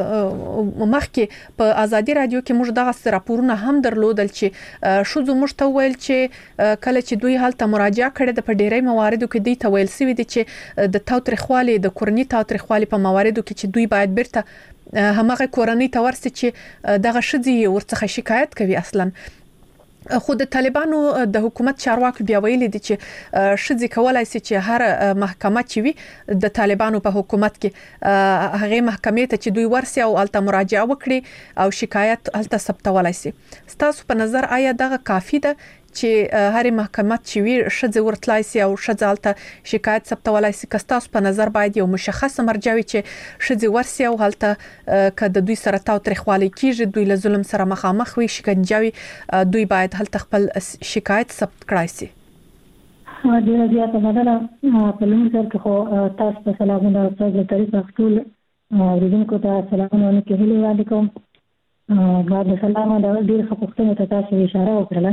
[SPEAKER 2] مخکې په ازادي رادیو کې موږ دغه راپورونه هم درلودل چې شذ موږ ته ویل چې کله چې دوی حالت مراجعه کړې د په ډیری مواردو کې د تویل سوي دي چې د تاوتریخوالي د کورنۍ تاوتریخوالي په مواردو کې چې دوی باید بیرته همغه کورنۍ ته ورسي چې دغه شذ ورڅخه شکایت کوي. اصلا خو د طالبانو د حکومت چارواکي بیا ویلي دي چې شذ کولای شي چې هر محکمه چې وي د طالبانو په حکومت کې هغه محکمې ته چې دوی ورسي او الته مراجعه وکړي او شکایت الته ثبتولای شي. تاسو په نظر آیا دغه کافي ده چې هر محکمه چې وي شذ ورتلای شي او شذ الته شکایت ثبتولای شي؟ که تاسو په نظر باید یو مشخص مرجع وي چې شذ ورسي او الته کده دوی سره تاوتریخوالي کیږي، دوی له ظلم سره مخامخ وي، شکنجوي، دوی باید هلته خپل شکایت ثبت کړای شي.
[SPEAKER 13] ډیره زیاته مننه. په لومړي سر کې خو تاسو ته سلامونه او تاسو ته طریقه ټول اوریدونکو ته سلامونه کې هیله وړاندې کوم. بعد سلام دا ډیره خپلونه ته تاسو اشاره وکړه.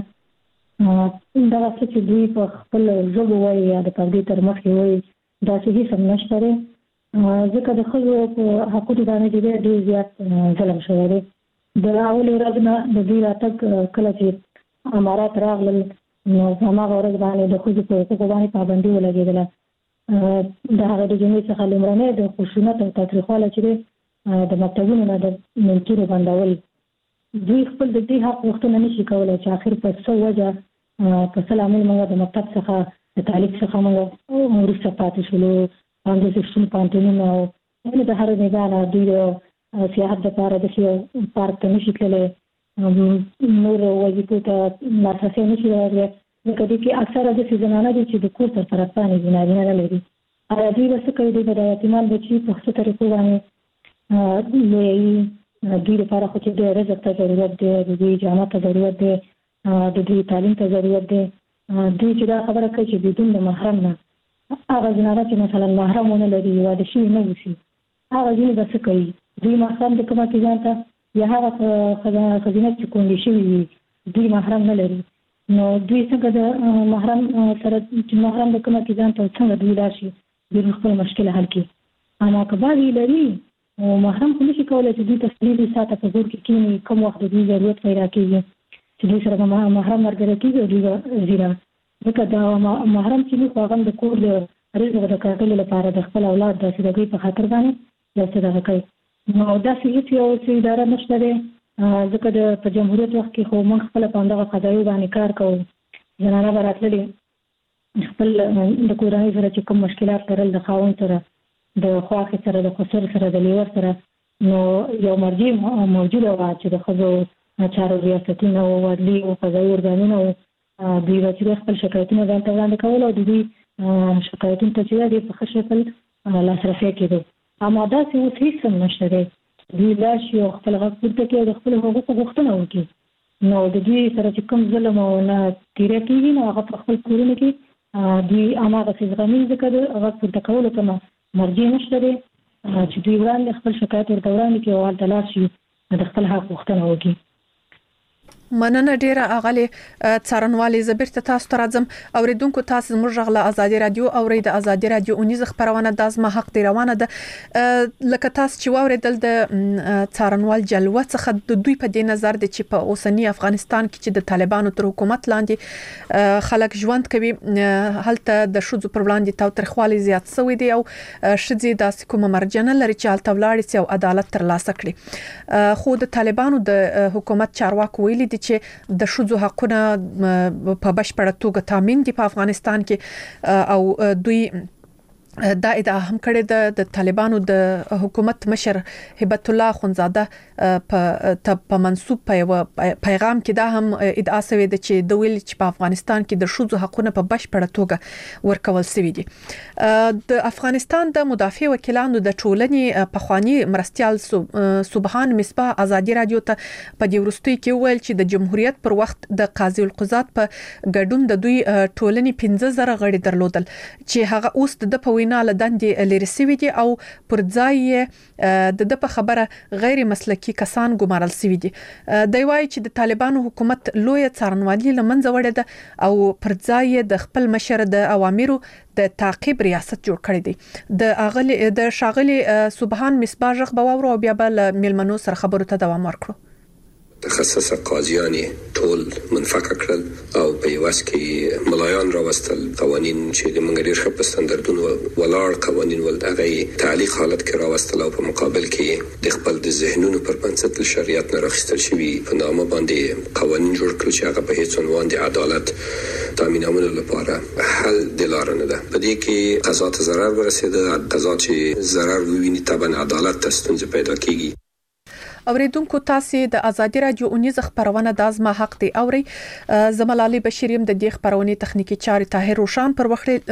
[SPEAKER 13] دا چې دوی په خپل ژبه وایي یا د پردي تر مخې وایي دا هیڅ هم نشته دی، ځکه د ښځو په حقوقو باندې ډېر زیات ظلم شوی دی. د اول ورځ نه د دوی راتګ کله چې امارات راغلل نو هماغه ورځ باندې د ښځو په حقوقو باندې پابندي ولګېدله. د هغه د جمعې څخه لومړنی د خشونت او تاوتریخوالی چې دی د مکتبونو نه د منکرو بندول، دوی خپل د دې حق غوښتنه نشي کولی چې آخر په څه وجه په څه لامل موږ د مکتب څخه د تعلیق څخه موږ وروسته پاتې شولو. همداسې شتون پوهنتونونه او د هر نظام دوی د سیاحت دپاره داسې یو پارک ته نشي تللی، نور وظیفو ته لاسرسی نشي لرلی، ځکه دوی کې اکثره داسې زنانه دي چې د کور سرپرستانې دي، نارینه نه لري. دوی به څه کوي؟ دوی به د یتیمان بچي په ښه طریقو باندې لویوي. دوی لپاره خو چې د رزق ته ضرورت دی، د دوی جامه ته ضرورت دی، د دوی تعلیم ته ضرورت دی. دوی چې دا خبره کوي چې بدون د محرم نه هغه زنانه چې مثلا محرم ونه لري، واده شوي نه اوسي، هغه ځینې به څه کوي؟ دوی محرم د کومه کې ځان ته یا هغه ښځینه چې کونډې شوي وي دوی محرم نه لري، نو دوی څنګه د محرم سره چې محرم د کومه کې ځان ته څنګه دوی لاړ شي دوی خپل مشکل حل کړي؟ اما که بعض یې لري محرم خو نشي کولی چې دوی ته څلور ساعته په کور کې کښېني، کوم وخت د دوی ضرورت پیدا کېږي چې دوی سره محرم ملګری کېږي او دوی به ځي. ځکه دا محرم چې وي خو هغه د کور د رزق د کاږلو لپاره د خپل اولاد د سدګۍ په خاطر باندې دا صدقه کوي. نو داسې هېڅ یو اداره نشته دی، ځکه په جمهوریت وخت کې خو موږ خپله په همدغه قضایو باندې کار کوو. زنانه به راتللې خپل د کورنۍ سره چې کوم مشکلات لرل، د خاوند سره، د خواښې سره، د خسر سره، د لیور سره، نو یو مرجع موجوده وه چې د ښځو چارو ریاستي او عدلي او قضایي ارګانونه او دوی چې خپل شکایتونه ځان ته وړاندې کول او دوی شکایتونه ته چې د په خښه لاسرسي کېدو اما دا څه اوس هیڅ هم نشته دی دوی راشي او خپل غږ پورته کوي او د خپل حقوقو غوښتنه وکړي نو د دوی سره چې کوم ظلم او نه تیری کېږي نو هغه په خپل کورونه کې دوی هماغسې زغمي ځکه د غږ پورته کولو کومه مرجع نشته دی چې دوی وړاندې خپل شکایت ورته وړاندې کړي او هلته لاړ شي د خپل حق غوښتنه وکړي.
[SPEAKER 2] مننه ډیره اغلی څارنوالي زبرته تاسو ته راځم اوریدونکو تاسو زموږ غلا ازادي رادیو او د ازادي رادیو اونیز خبرونه د ازما حق دی روانه ده لکه تاسو چې واوریدل د څارنوال جلوه څخه د دوی په دې نظر د چې په اوسنی افغانستان کې چې د طالبانو تر حکومت لاندې خلک ژوند کوي هلته د شذو پر وړاندې تاوتریخوالي زیات شوی دی او شذي د کومه مرجنه لري چې هلته ولاړ او عدالت ترلاسه کړي خو د طالبانو د حکومت چارواکو ویلي چې د شذو حقونه په بشپړه توګه تامین دي په افغانستان کې او دوی دا ادعا هم کړې د طالبانو د حکومت مشر هبت الله خونزاده په منسوب په پیغام کې دا هم ادعا شوی د چې د ویل چې په افغانستان کې د شذو حقونه په بشپړه توګه ورکول شوی دي. د افغانستان د مدافع وکیلانو د ټولنې پخوانی مرستيال سبحان مصباح ازادي رادیو ته په دې ورستۍ کې ویل چې د جمهوریت پر وخت د قاضي القضات په ګډون د دوی ټولنې 15000 غړي درلودل چې هغه اوس د نه لدندې لري سوي دي او پر ځای د په خبره غیر مسلکی کسان ګمارل سوي دي. دی وايي چې د طالبانو حکومت لوی څارنوالي لمنځه وړي ده او پر ځای د خپل مشر د اوامرو د تعقیب ریاست جوړ کړی دی. د شاغلي سبحان مصباح ژغ بواورو او بیا بل ملمنو سره خبرو ته دوام ورکړو.
[SPEAKER 14] تخصص قاضیان ټول منفک کړل او په یواس کې ملایان راوستل قوانین چې د منګریر خپ ستاندردونو ولاړ قوانین ول دغه تعلیق حالت کې راوستل او په مقابل کې د خپل د ذهنونو پر بنسټ شریعت نه راخستل شوی په نامه باندې قوانین جوړ کړل چې هغه په هیڅ عنوان د عدالت تامینولو لپاره حل دلاره نه ده. په دې کې قضا ته ضرر ورسېده قضا چې ضرر وویني طبعا عدالت ته ستونزې پیدا کیږي.
[SPEAKER 2] اوریدونکو تاسو د ازادي رادیو اونیز خبرونه د ازما حق دی اوري زملالي بشیریم د دې خبرونه تخنیکی چارې طاهر روشان پر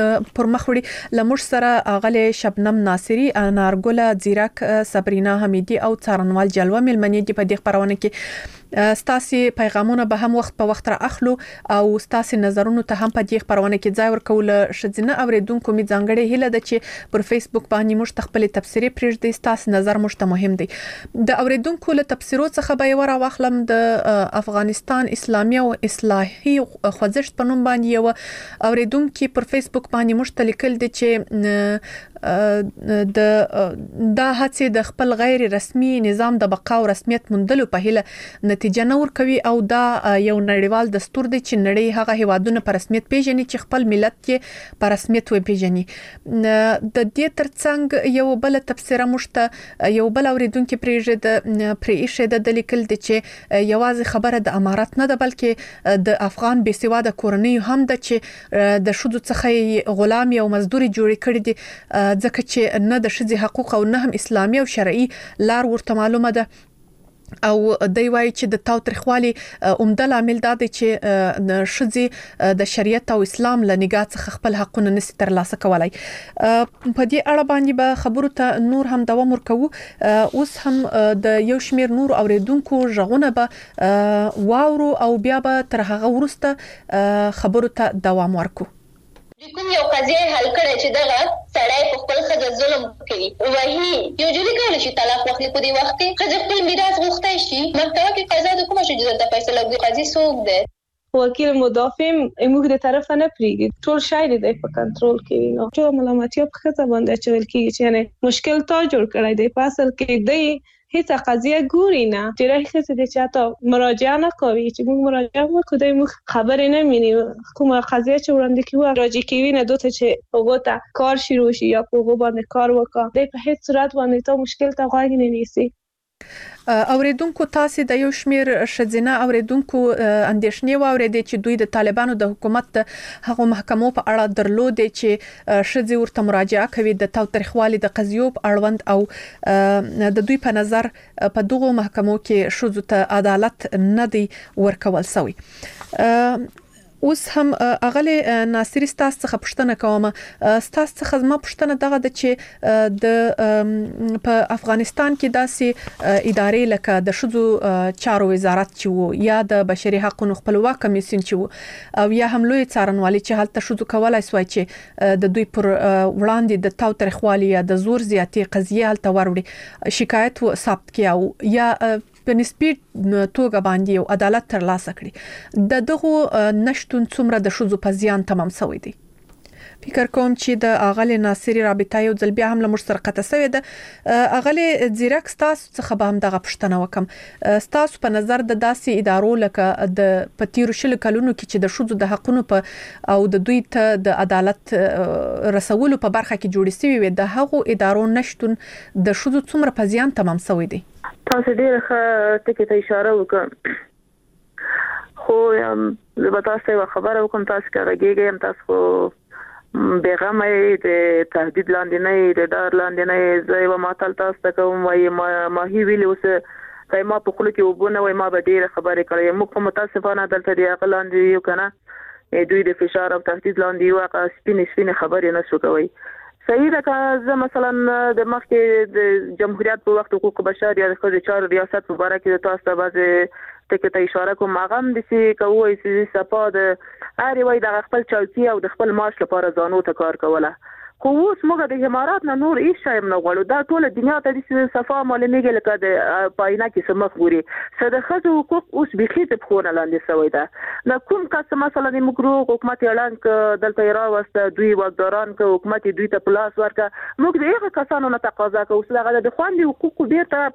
[SPEAKER 2] مخوړي لمش سره غلي شبنم ناصری انارګل زیرک صبرینا حمیدی او څارنوال جلوه ملمنی دی په دې خبرونه کې ستاسو پیغامونه به هم وخت په وخت را اخلو او ستاسو نظرونو ته هم په دې خبرونه کې ځای ورکول شذنه اوریدونکو می ځانګړي هله د چې پر فیسبوک باندې مش تخپل تفسیری پرېږدي ستاسو نظر مشته مهم دی. د اوریدونکو له تفسیرو څخه به ور واخلم د افغانستان اسلامي او اصلاحي خوځښت په نوم باندې یو اوریدونکو پر فیسبوک باندې مشتلکل دي چې د هڅې د خپل غیر رسمي نظام د بقا او رسمیت موندلو په هیله نتیجه نه ورکوي او دا یو نړیوال دستور دی چې نړۍ هغه هیوادونه په رسمیت پیژني چې خپل ملت کې په رسمیت و پیژني. د دې ترڅنګ یو بل تفسیر مشته یو بل اوریدونکو پرېښه د لیکل دي چې یوازې خبره د امارات نه ده بلکې د افغان بېسواده کورنۍ هم د چې د شذو څخه غلامي او مزدوري جوړ کړي دي ځکه چې نه د شذي حقوق او نه هم اسلامي او شرعي لار ورته معلومه ده او دی وايي چې د تاوتریخوالي عمده عامل دا دی چې د شذي د شریعت او اسلام له نگاه څخه خپل حقونه نشي ترلاسه کولای. په دې اړه باندې به خبرو ته نور هم دوام ورکوو. اوس هم د یو شمیر نور اوریدونکو ژغونه به واورو او بیا به تر هغه ورسته خبرو ته دوام ورکوو.
[SPEAKER 15] کوم یو قضیه حل کړي چې دغه سړی په خپل خځه ظلم کوي وایي یو جوړی کوي چې طلاق واخلي په دې وخت کې خځه خپل میراث غوښتای شي محکمه کې قضا د کومه شي د فیصله کوي قاضي څوک دی
[SPEAKER 16] وکیل مدافع موږ د طرف نه پریږي ټول شاید دی په کنټرول کې نو ټول ملامتیا په خځه باندې چول کیږي چې یعنی مشکل تا جوړ کړی دی په اصل کې دی هیڅ قضیه ګوري نه چې راځي چې چاته مراجعه نه کوي چې موږ مراجعه وکړو موږ خبرې نه مینی کومه قضیه چې وړاندې کیږي راځي کوي نه دوته چې وګوره کار شروع شي یا په وګ باندې کار وکړي د په هیڅ صورت باندې ته مشکل ته غوږ نه نیسي
[SPEAKER 2] اوریدونکو تاسو د یو شمیر شذینه اوریدونکو اندیشنې واوریدې چې دوی د طالبانو د حکومت د هغو محکمو په اړه درلودې چې شذې ورته مراجعه کوي د تاوتریخوالي د قضیو په اړوند او د دوی په نظر په دغه محکمو کې شذو ته عدالت نه دی ورکول شوی. اوس هم اغله ناصری ستاسو څخه پوښتنه کوم. ستاسو څخه زما پوښتنه دغه د چې د په افغانستان کې داسې ادارې لکه د شذو چارو وزارت چې وو یا د بشري حقوقو خپلواک کمیسیون چې وو او یا هم لوی څارنوالي چې هلته شذو کولای سوای چې د دوی پر وړاندې د تاوتریخوالي یا د زور زیاتي قضیه هلته وروړي شکایت ثبت کیاو یا په نسبی توګه باندې یو عدالت ترلاسه کړي. دغه نشټون څومره د شذو په زیان تمام شوی دی. فکر کوم چې د اغله ناصری رابطه یو ځل بیا هم له مشترکته شوی ده. اغله زیرک ستاسو څخه به هم دغه پوښتنه وکم. ستاسو په نظر د داسې ادارو لکه د پتیرو شل کلونو کې چې د شذو د حقونو په او د دوی ته د عدالت رسولو په برخه کې جوړې شوی وي د هغو ادارو نشټون د شذو څومره په زیان تمام شوی دی.
[SPEAKER 5] تاسو ډیره ټکی ته اشاره وکړه. خو زه به تاسو ته خبره وکم تاسو کېږم تاسو بیغمه د تهدید لاندې نه د ډار لاندې نه زه یو ماتل تاسو ته کوم وای ما هی ویل اوس کای ما په خپل کې وبونه وای ما به ډیره خبره کړې موږ په متاسفانه دلته دی اقلاندې یو کنه دوی د فشار او تهدید لاندې یو سپینې خبرې نه شو کوي. صحیح ده که زه مثلا د مخکې د جمهوریت په وخت حقوق بشر یا د ښځو چارو ریاست په اړه کې تاسو ته بعضې ټکي ته اشاره کوم. هغه هم د سي کوي چې صفا د هر وای د خپل چوکۍ او د خپل معاش لپاره ځانو ته کار کوله. خو اوس موږ د امارات نه نور هیڅ شی نه غواړو. دا ټول دنیا ته د صفا معلومیږي لکه د پاینه کې سمخ ګوري څه د ښځو حقوق اوس بيخي ته خونه لاندې شوی ده. دا کوم کس مثلا د مګرو حکومت اعلان ک دلته راوسته دوی واکداران ک حکومت دوی ته پلاس ورکا موږ د هغه کسانو نه تقاضا کوو چې د خوندې حقوق بیرته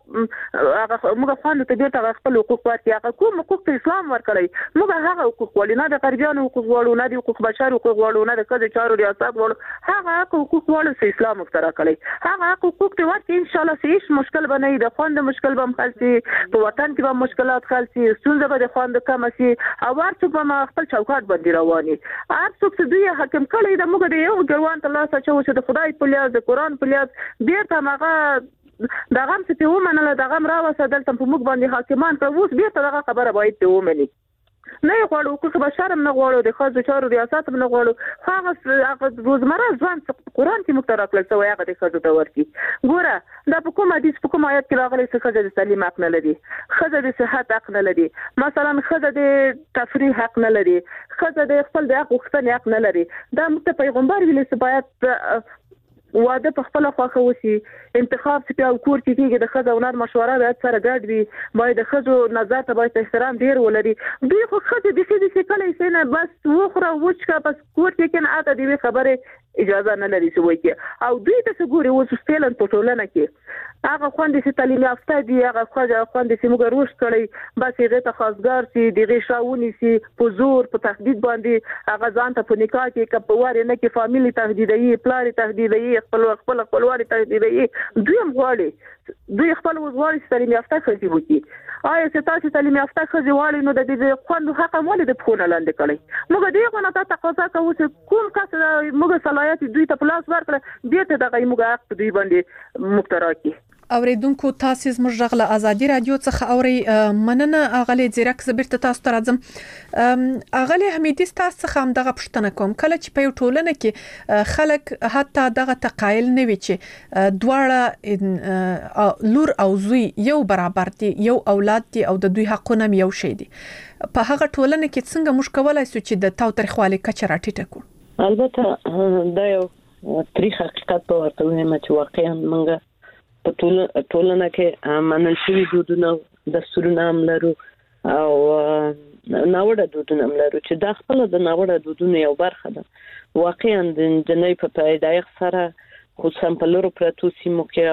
[SPEAKER 5] هغه موږ خوندې ته بیرته خپل حقوق ورکړي. هغه کوم حقوق اسلام ورکړي موږ هغه حقوق ولې نه د غربیانو حقوق وړو نه د حقوق بشر حقوق وړو نه د ښځو چارو ریاست وړو هغه حقوق وړو چې اسلام مخترع کړي هغه حقوق ته ورته ان شاء الله هیڅ مشکل بنئ. د خوند مشکل به خل شي په وطن کې به مشکلات خل شي ستونزه به د خوند کم شي او ورته به ما خپل چوکاټ باندې رواني هر څوک چې دوی حکم کړي د موږ د یو ګروان ته لاس اچو چې د خدای په لیاز د قران په لیاز بیرته ماغه دغه څه ته ومنله دغه راوسه دلته په موږ باندې حاکمان پر اوس بیرته دغه خبره باید ته ومني. نه غواړو حقوق بشر هم نه غواړو د ښځو چارو ریاست هم نه غواړو. هغه روزمره ځوان قرآن کې مخترع کړل شوی هغه د ښځو ته ورکړي. ګوره دا په کوم حدیث په کوم آیت کې راغلی چې ښځه د تعلیم حق نه لري ښځه د صحت حق نه لري مثلا ښځه د تفریح حق نه لري ښځه د خپل د حق غوښتنې حق نه لري. دا موږ پیغمبر ویلي چې باید واده په خپل خواخه وسی انتخاب چې په کور کې کېږي د ښځو نر مشوره باید سره ګډ وي باید د ښځو نظر ته باید احترام ډیر ولري. دوی خو ښځې د ښځې کله یې نه بس وخوره وچکا بس کور کې کنه اته دی خبره اجازه نه لري چې وایي او دوی ته ګوري اوس فعلا په ټولنه کې هغه خوندې چې تعلیم یافته دي هغه خوندې چې موږ روش کړی بس هغه ته خاصګار سي دغه شاوني سي په زور په تهدید باندې هغه ځان ته په نکاح کې کپوار نه کې فامیلی تهدیدي پلار تهدیدي خپلوار تهدیدي دوی هم غواړي دوی خپل وزواري تعلیم یافته خځې وکړي. آیا چې تاسو تعلیم یافته خځې واړی نو د دې خوند حق مولې د فونه لاندې کړی موږ دې غو نه تقاضا کوو چې کوم کس موږ صلاحیت دوی ته پلاس ورکړه دې ته دغه موږ حق دوی باندې مخترع کی.
[SPEAKER 2] اوریدونکو تاسو زموږ غږ له ازادي رادیو څخه اوري مننه اغلی زیرک زبرته تاسو ته راځم. اغلی حمیدی تاسو څخه هم دغه پوښتنه کوم کله چې په یو ټولنه کې خلک حتی دغه تقایل نه وي چې دواړه لور او زوی یو برابر دي یو اولاد دي او د دوی حقونه یو شی دي په هغه ټولنه کې څنګه موږ کولای شو چې د تاوتریخوالي کچه راټیټه کړو؟
[SPEAKER 5] البته دا یو تاریخ حقیقت په ورته وایم چې واقعا موږ په ټولنه کې منل شوي دودونه دستورونه هم لرو او ناوړه دودونه هم لرو چې دا خپل د ناوړه دودونو یو برخه ده. واقعا د جنۍ په پیدایښت سره خصوصا په لورو پرتو سیمو کې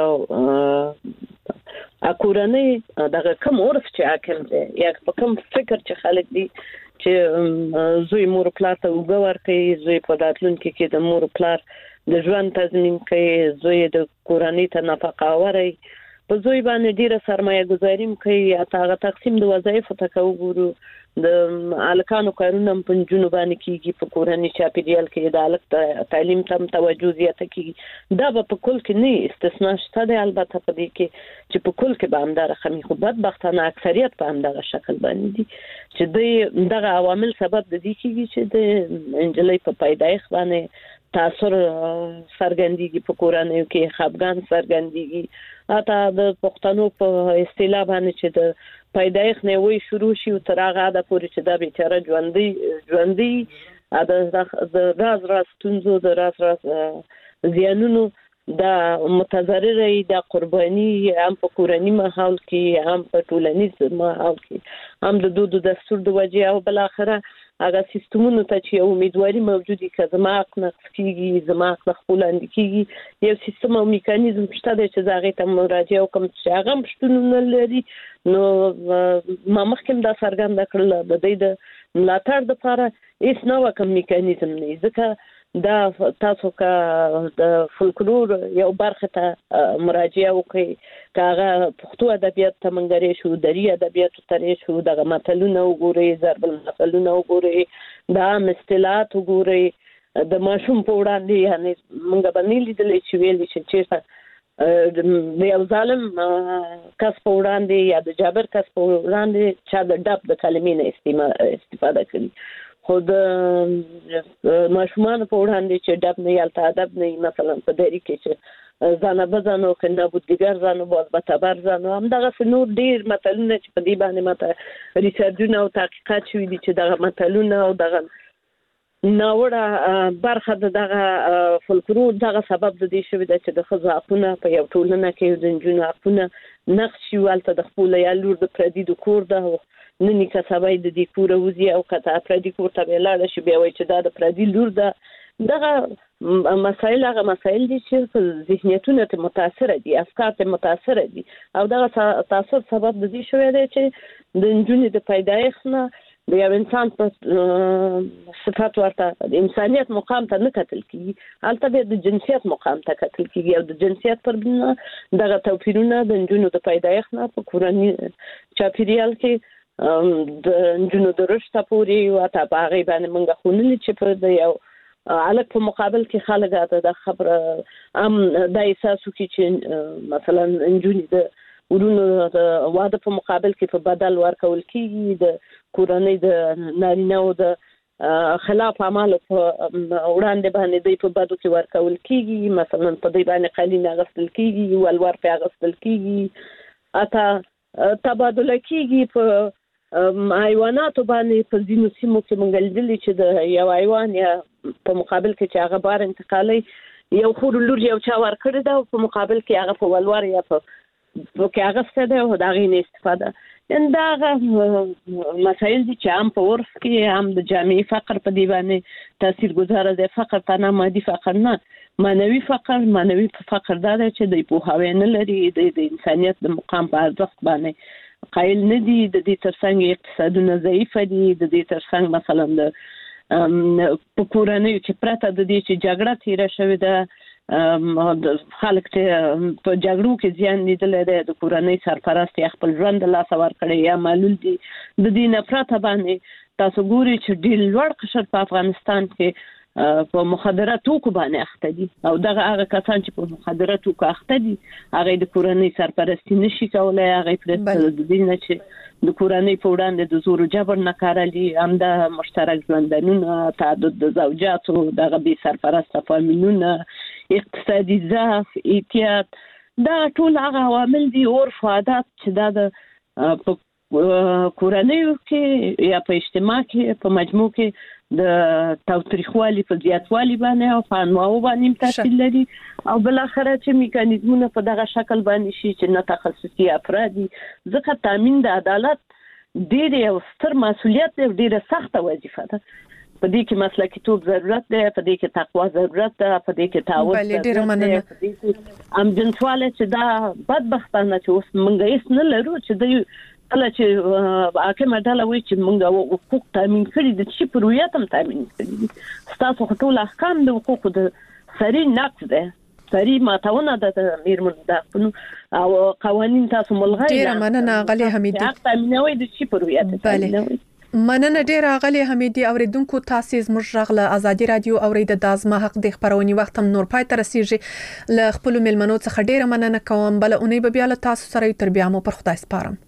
[SPEAKER 5] او کورنۍ دغه کوم عرف چې حاکم دی یا په کوم فکر چې خلک دي چې زوی مور پلار ته وګور کوي زوی په راتلونکي کې د مور پلار د ژوند تضمین کوي زوی د کورنۍ ته نفقه وري په زوی باندې ډیره سرمایه گذاریم کوي یا هغه تقسیم د وظایفو ته کوو د الکانو کارونه په جنوب باندې کیږي په کورنۍ چاپیریال کې د الک تعلیم ته توجه زیاته کیږي دا په کل کې نه استثناء شته د البته په دې کې چې په کل کې به همدغه خمي خو بدبختانه اکثریت په همدغه شکل باندې دي چې دغه عوامل سبب د دې کیږي چې د انجلۍ په پیدایښت باندې تاثیر سرګندېږي په کورنۍ کې خپګان سرګندېږي اته د پښتنو په اصطلاح باندې چې د پیدایښت نه وي شروع شي او تر هغه د پورې چې د بیچاره ژوندۍ د راز تونزو د راز زیانونو د متضررې د قرباني هم په کورنۍ ماحول کې هم په ټولنیز ماحول کې هم د دود دستور د وجې او بل اخره هغه سیستمونو ته چې امیدواري موجودي که زما حق نقض کیږي زما حق خپلواندي کیږي یو سیستم او میکانیزم شته چې هغه ته مراجعه وکم چې هغه مشتونه لري نو ما مخکې دا څرګنده کړل د دې د ملاتړ لپاره هیڅ نوې کوم میکانیزم نه ځکه دا تاسو کا د فولکلور یو برخه ته مراجعه وکړئ کاغه پښتو ادبیات ته منګري شو دری ادبیات ته شو دغه متلونه وګورئ ضرب المثلونه وګورئ دا مستلات وګورئ د ماشوم په وړاندې یعنی موږ باندې لیدلې چې ویل چې چیرته د یو ظالم کس په وړاندې یا د جابر کس په وړاندې چې د ډب د کلمې نه استفاده کړي خود ماشومان په وړاندې چې ډب نه یالته ادب نه مثلا په دری کې چې ځانه بزانو کنه بودګر ځانو باز بتبر ځانو هم دغه نور ډیر متلونه چې په دې باندې ماته ریسرچونه او تحقیقات شوي دي چې دغه متلونه او دغه ناوړه برخه دغه فولکلور دغه سبب د دې شوی چې د ښځو حقونه په یو ټولنه کې د نجونو حقونه نقش شي ولته د خپل یا لور د پردي د کور ده ننی کسبای د دې کور وزي او کته پردي کور ته ولاړ شي بیا وای چې دا د پردي لور ده دغه مسائل هغه مسائل دي چې په ذهنیتونو ته متاثر دي افکار ته متاثر دي او دغه تاثیر سبب د دې شوی دی چې د نجونې د پیدایښت نه د یو انسان په صفات ورته د انسانيت مقام ته نه کتل کیږي البته د جنسیت مقام ته کتل کیږي او د جنسیت پر بنا دغه توپیرونه د نجونو د پیدایښت نه په کورنۍ چاپیریال کې د نجونو د رشد پورې او ته باغې باندې موږ خونلې چې په د یو الک په مقابل کې خلک د خبره ام د احساس کوي چې مثلا نجونې د ورونو د واده په مقابل کې په بدل ورکول کیږي د کورنۍ د نارینه او د خلاف اعمال په وړاندې باندې د په بدو کې ورکول کیږي مثلا په دې باندې قالین غسل کیږي ولور په غسل کیږي اته تبادله کیږي په حیوانات باندې په ځینو سیمو کې مونږ لیدلې چې د یو حیوان یا په مقابل کې چې هغه بار انتقالي یو خور لور یو چا ور کړی دا په مقابل کې هغه په ولور یا په کې هغه ستده او دا غي نه استفاده ان دا مسائل دي چې هم په ورث کې هم د جامعي فقر په دی باندې تاثیر گذاره ده فقر تنه مادي فقر نه معنوي فقر دا چې د پوهاوی نه لري د انسانيت د مقام په ارزښت باندې قائل نه دي د دې ترڅنګ اقتصادونه ضعیف دي د دې ترڅنګ مثلا د کورنۍ چې پرته د دې چې جګړه تیره شوې ده خلک ته په جګړو کې زیان لیدل دي د کورنۍ سرپرست خپل ژوند له لاسه ورکړي یا معلول دي د دې نه پرته باندې تاسو ګوري چې ډېر لوړ قشر په افغانستان کې په مخدرات توکو باندې اخته دي او دغه هغه کسان چې په مخدرات توکو اخته دي هغه د کورنۍ سرپرستی نشي کولای هغه پرته د دې نه چې د کورنۍ په وړاندې د زور جبر نه کارالي هم د مشترک ژوندانونه تعدد د زوجاتو دغه به سرپرست فامیلونه اقتصادي ضعف احتیاط دا ټول هغه عوامل دي عرف عادت چې دا د کورنۍ کې یا په اجتماع کې په مجموع کې د تاوتریخوالي په زیاتوالي باندې او په انواعو باندې تاثیر لري او بل اخره چې میکانیزمونه په دغه شکل باندې شي چې نه تخصصي افراد ځکه تامین د عدالت ډېر یو ستر مسؤلیت دی ډېر سخته وظیفه ده په دې کې مسلکي توب ضرورت دی په دې کې تقوا ضرورت ده په دې کې تعاون ضرورت دی ام جنسواله چې دا بدبختانه چې اوس موږ هیڅ نه لرو چې د کله چې حاکم ډله وایي چې موږ حقوق تامین کړي د چې پرویات هم تامین کړي تاسو ټول احکام د حقوقو د سری نقض ده سری ماتونه د میرمنو د حقونو او قوانین تاسو ملغا
[SPEAKER 2] ډیره مننه غلي حمیدي
[SPEAKER 5] حق تامینوي د شي پر هویت تامینوي.
[SPEAKER 2] مننه ډیره غلي حمیدي اوریدونکو تاسو زموږ غږ له ازادي رادیو اورید د ازما حق د خبرونې وخت هم نور پای تر رسیږي ل خپل ملمنو څخه ډیره مننه کوم بل اونۍ به بیا له تاسو سره تر بیا مو پر خدای سپارم.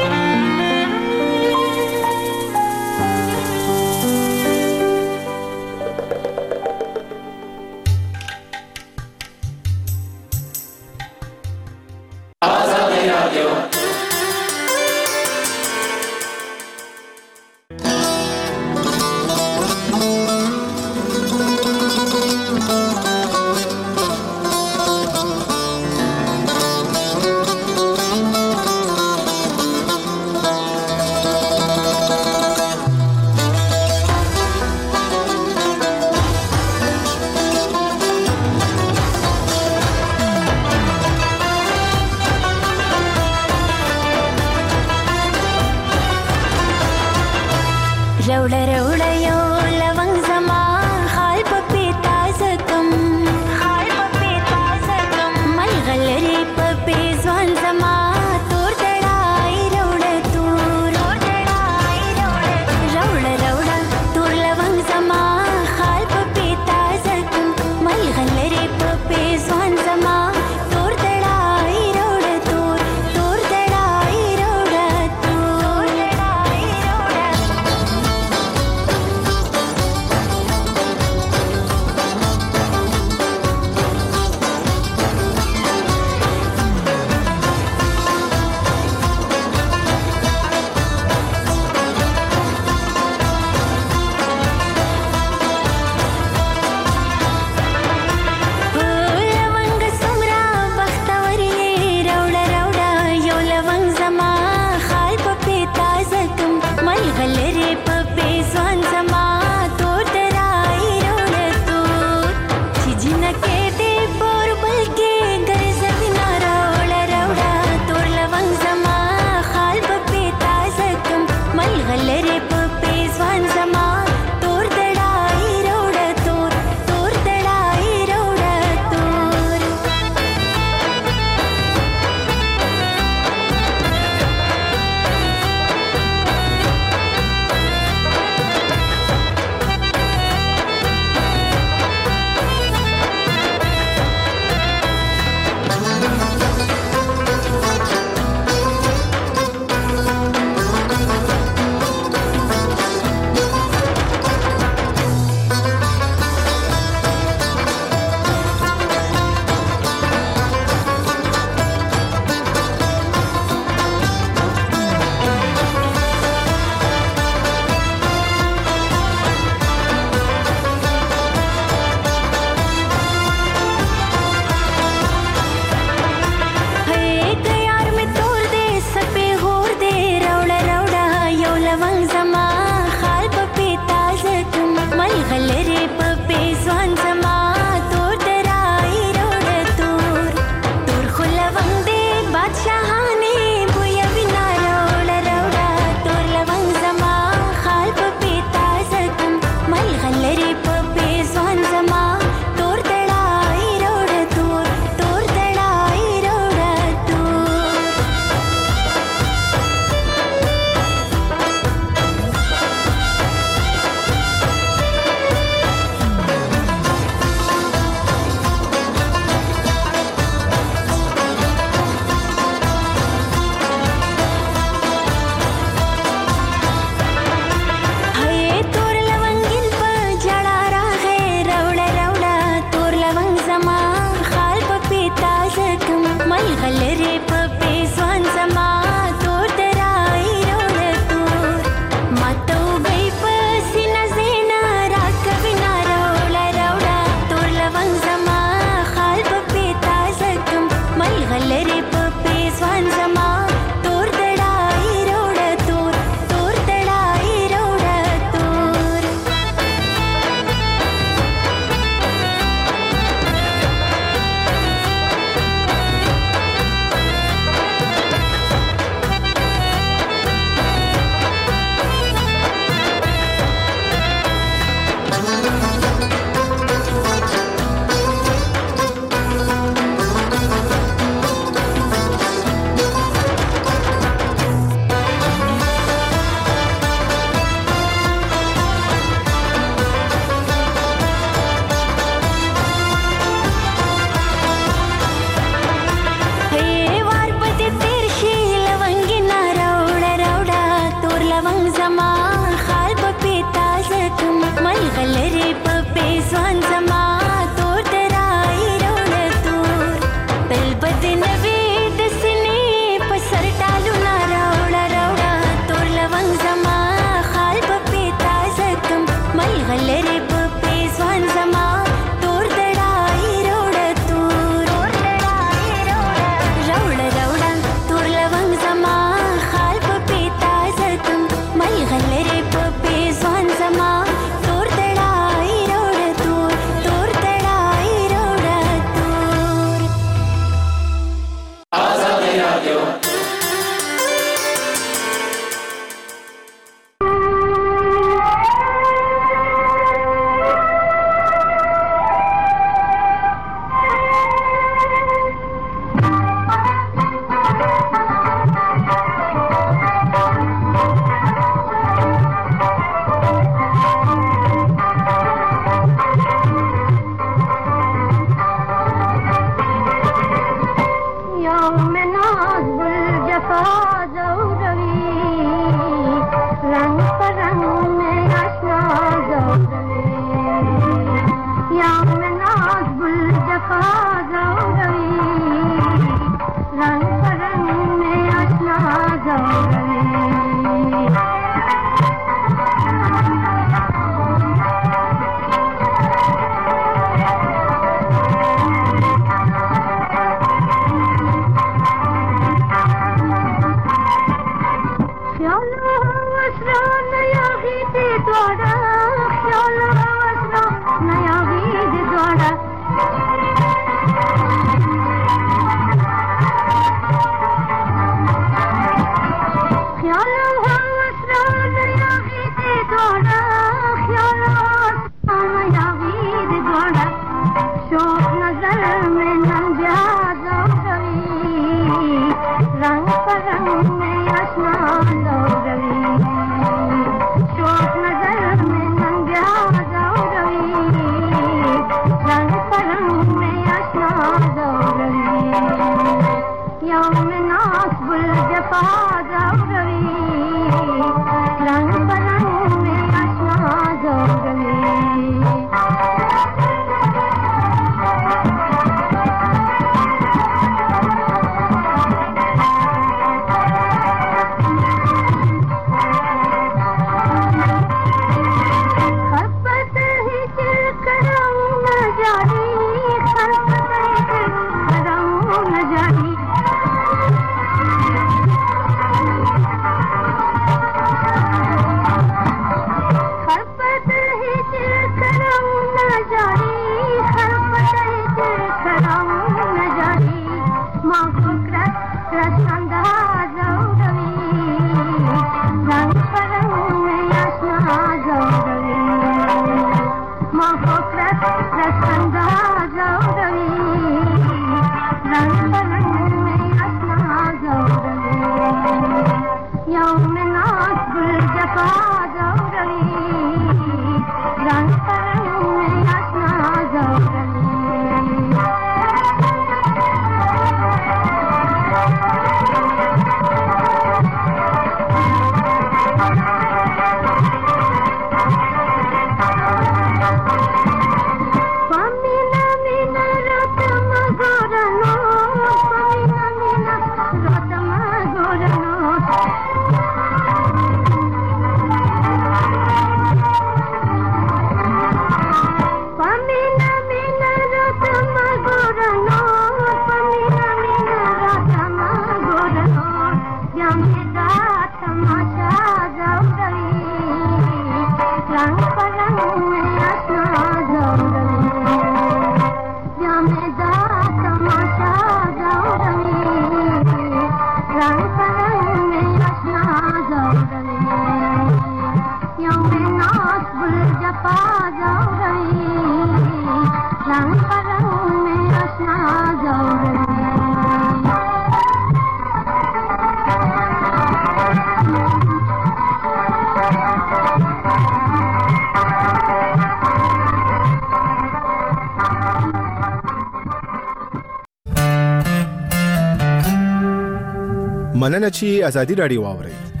[SPEAKER 17] مننه چې ازادي رادیو واورئ.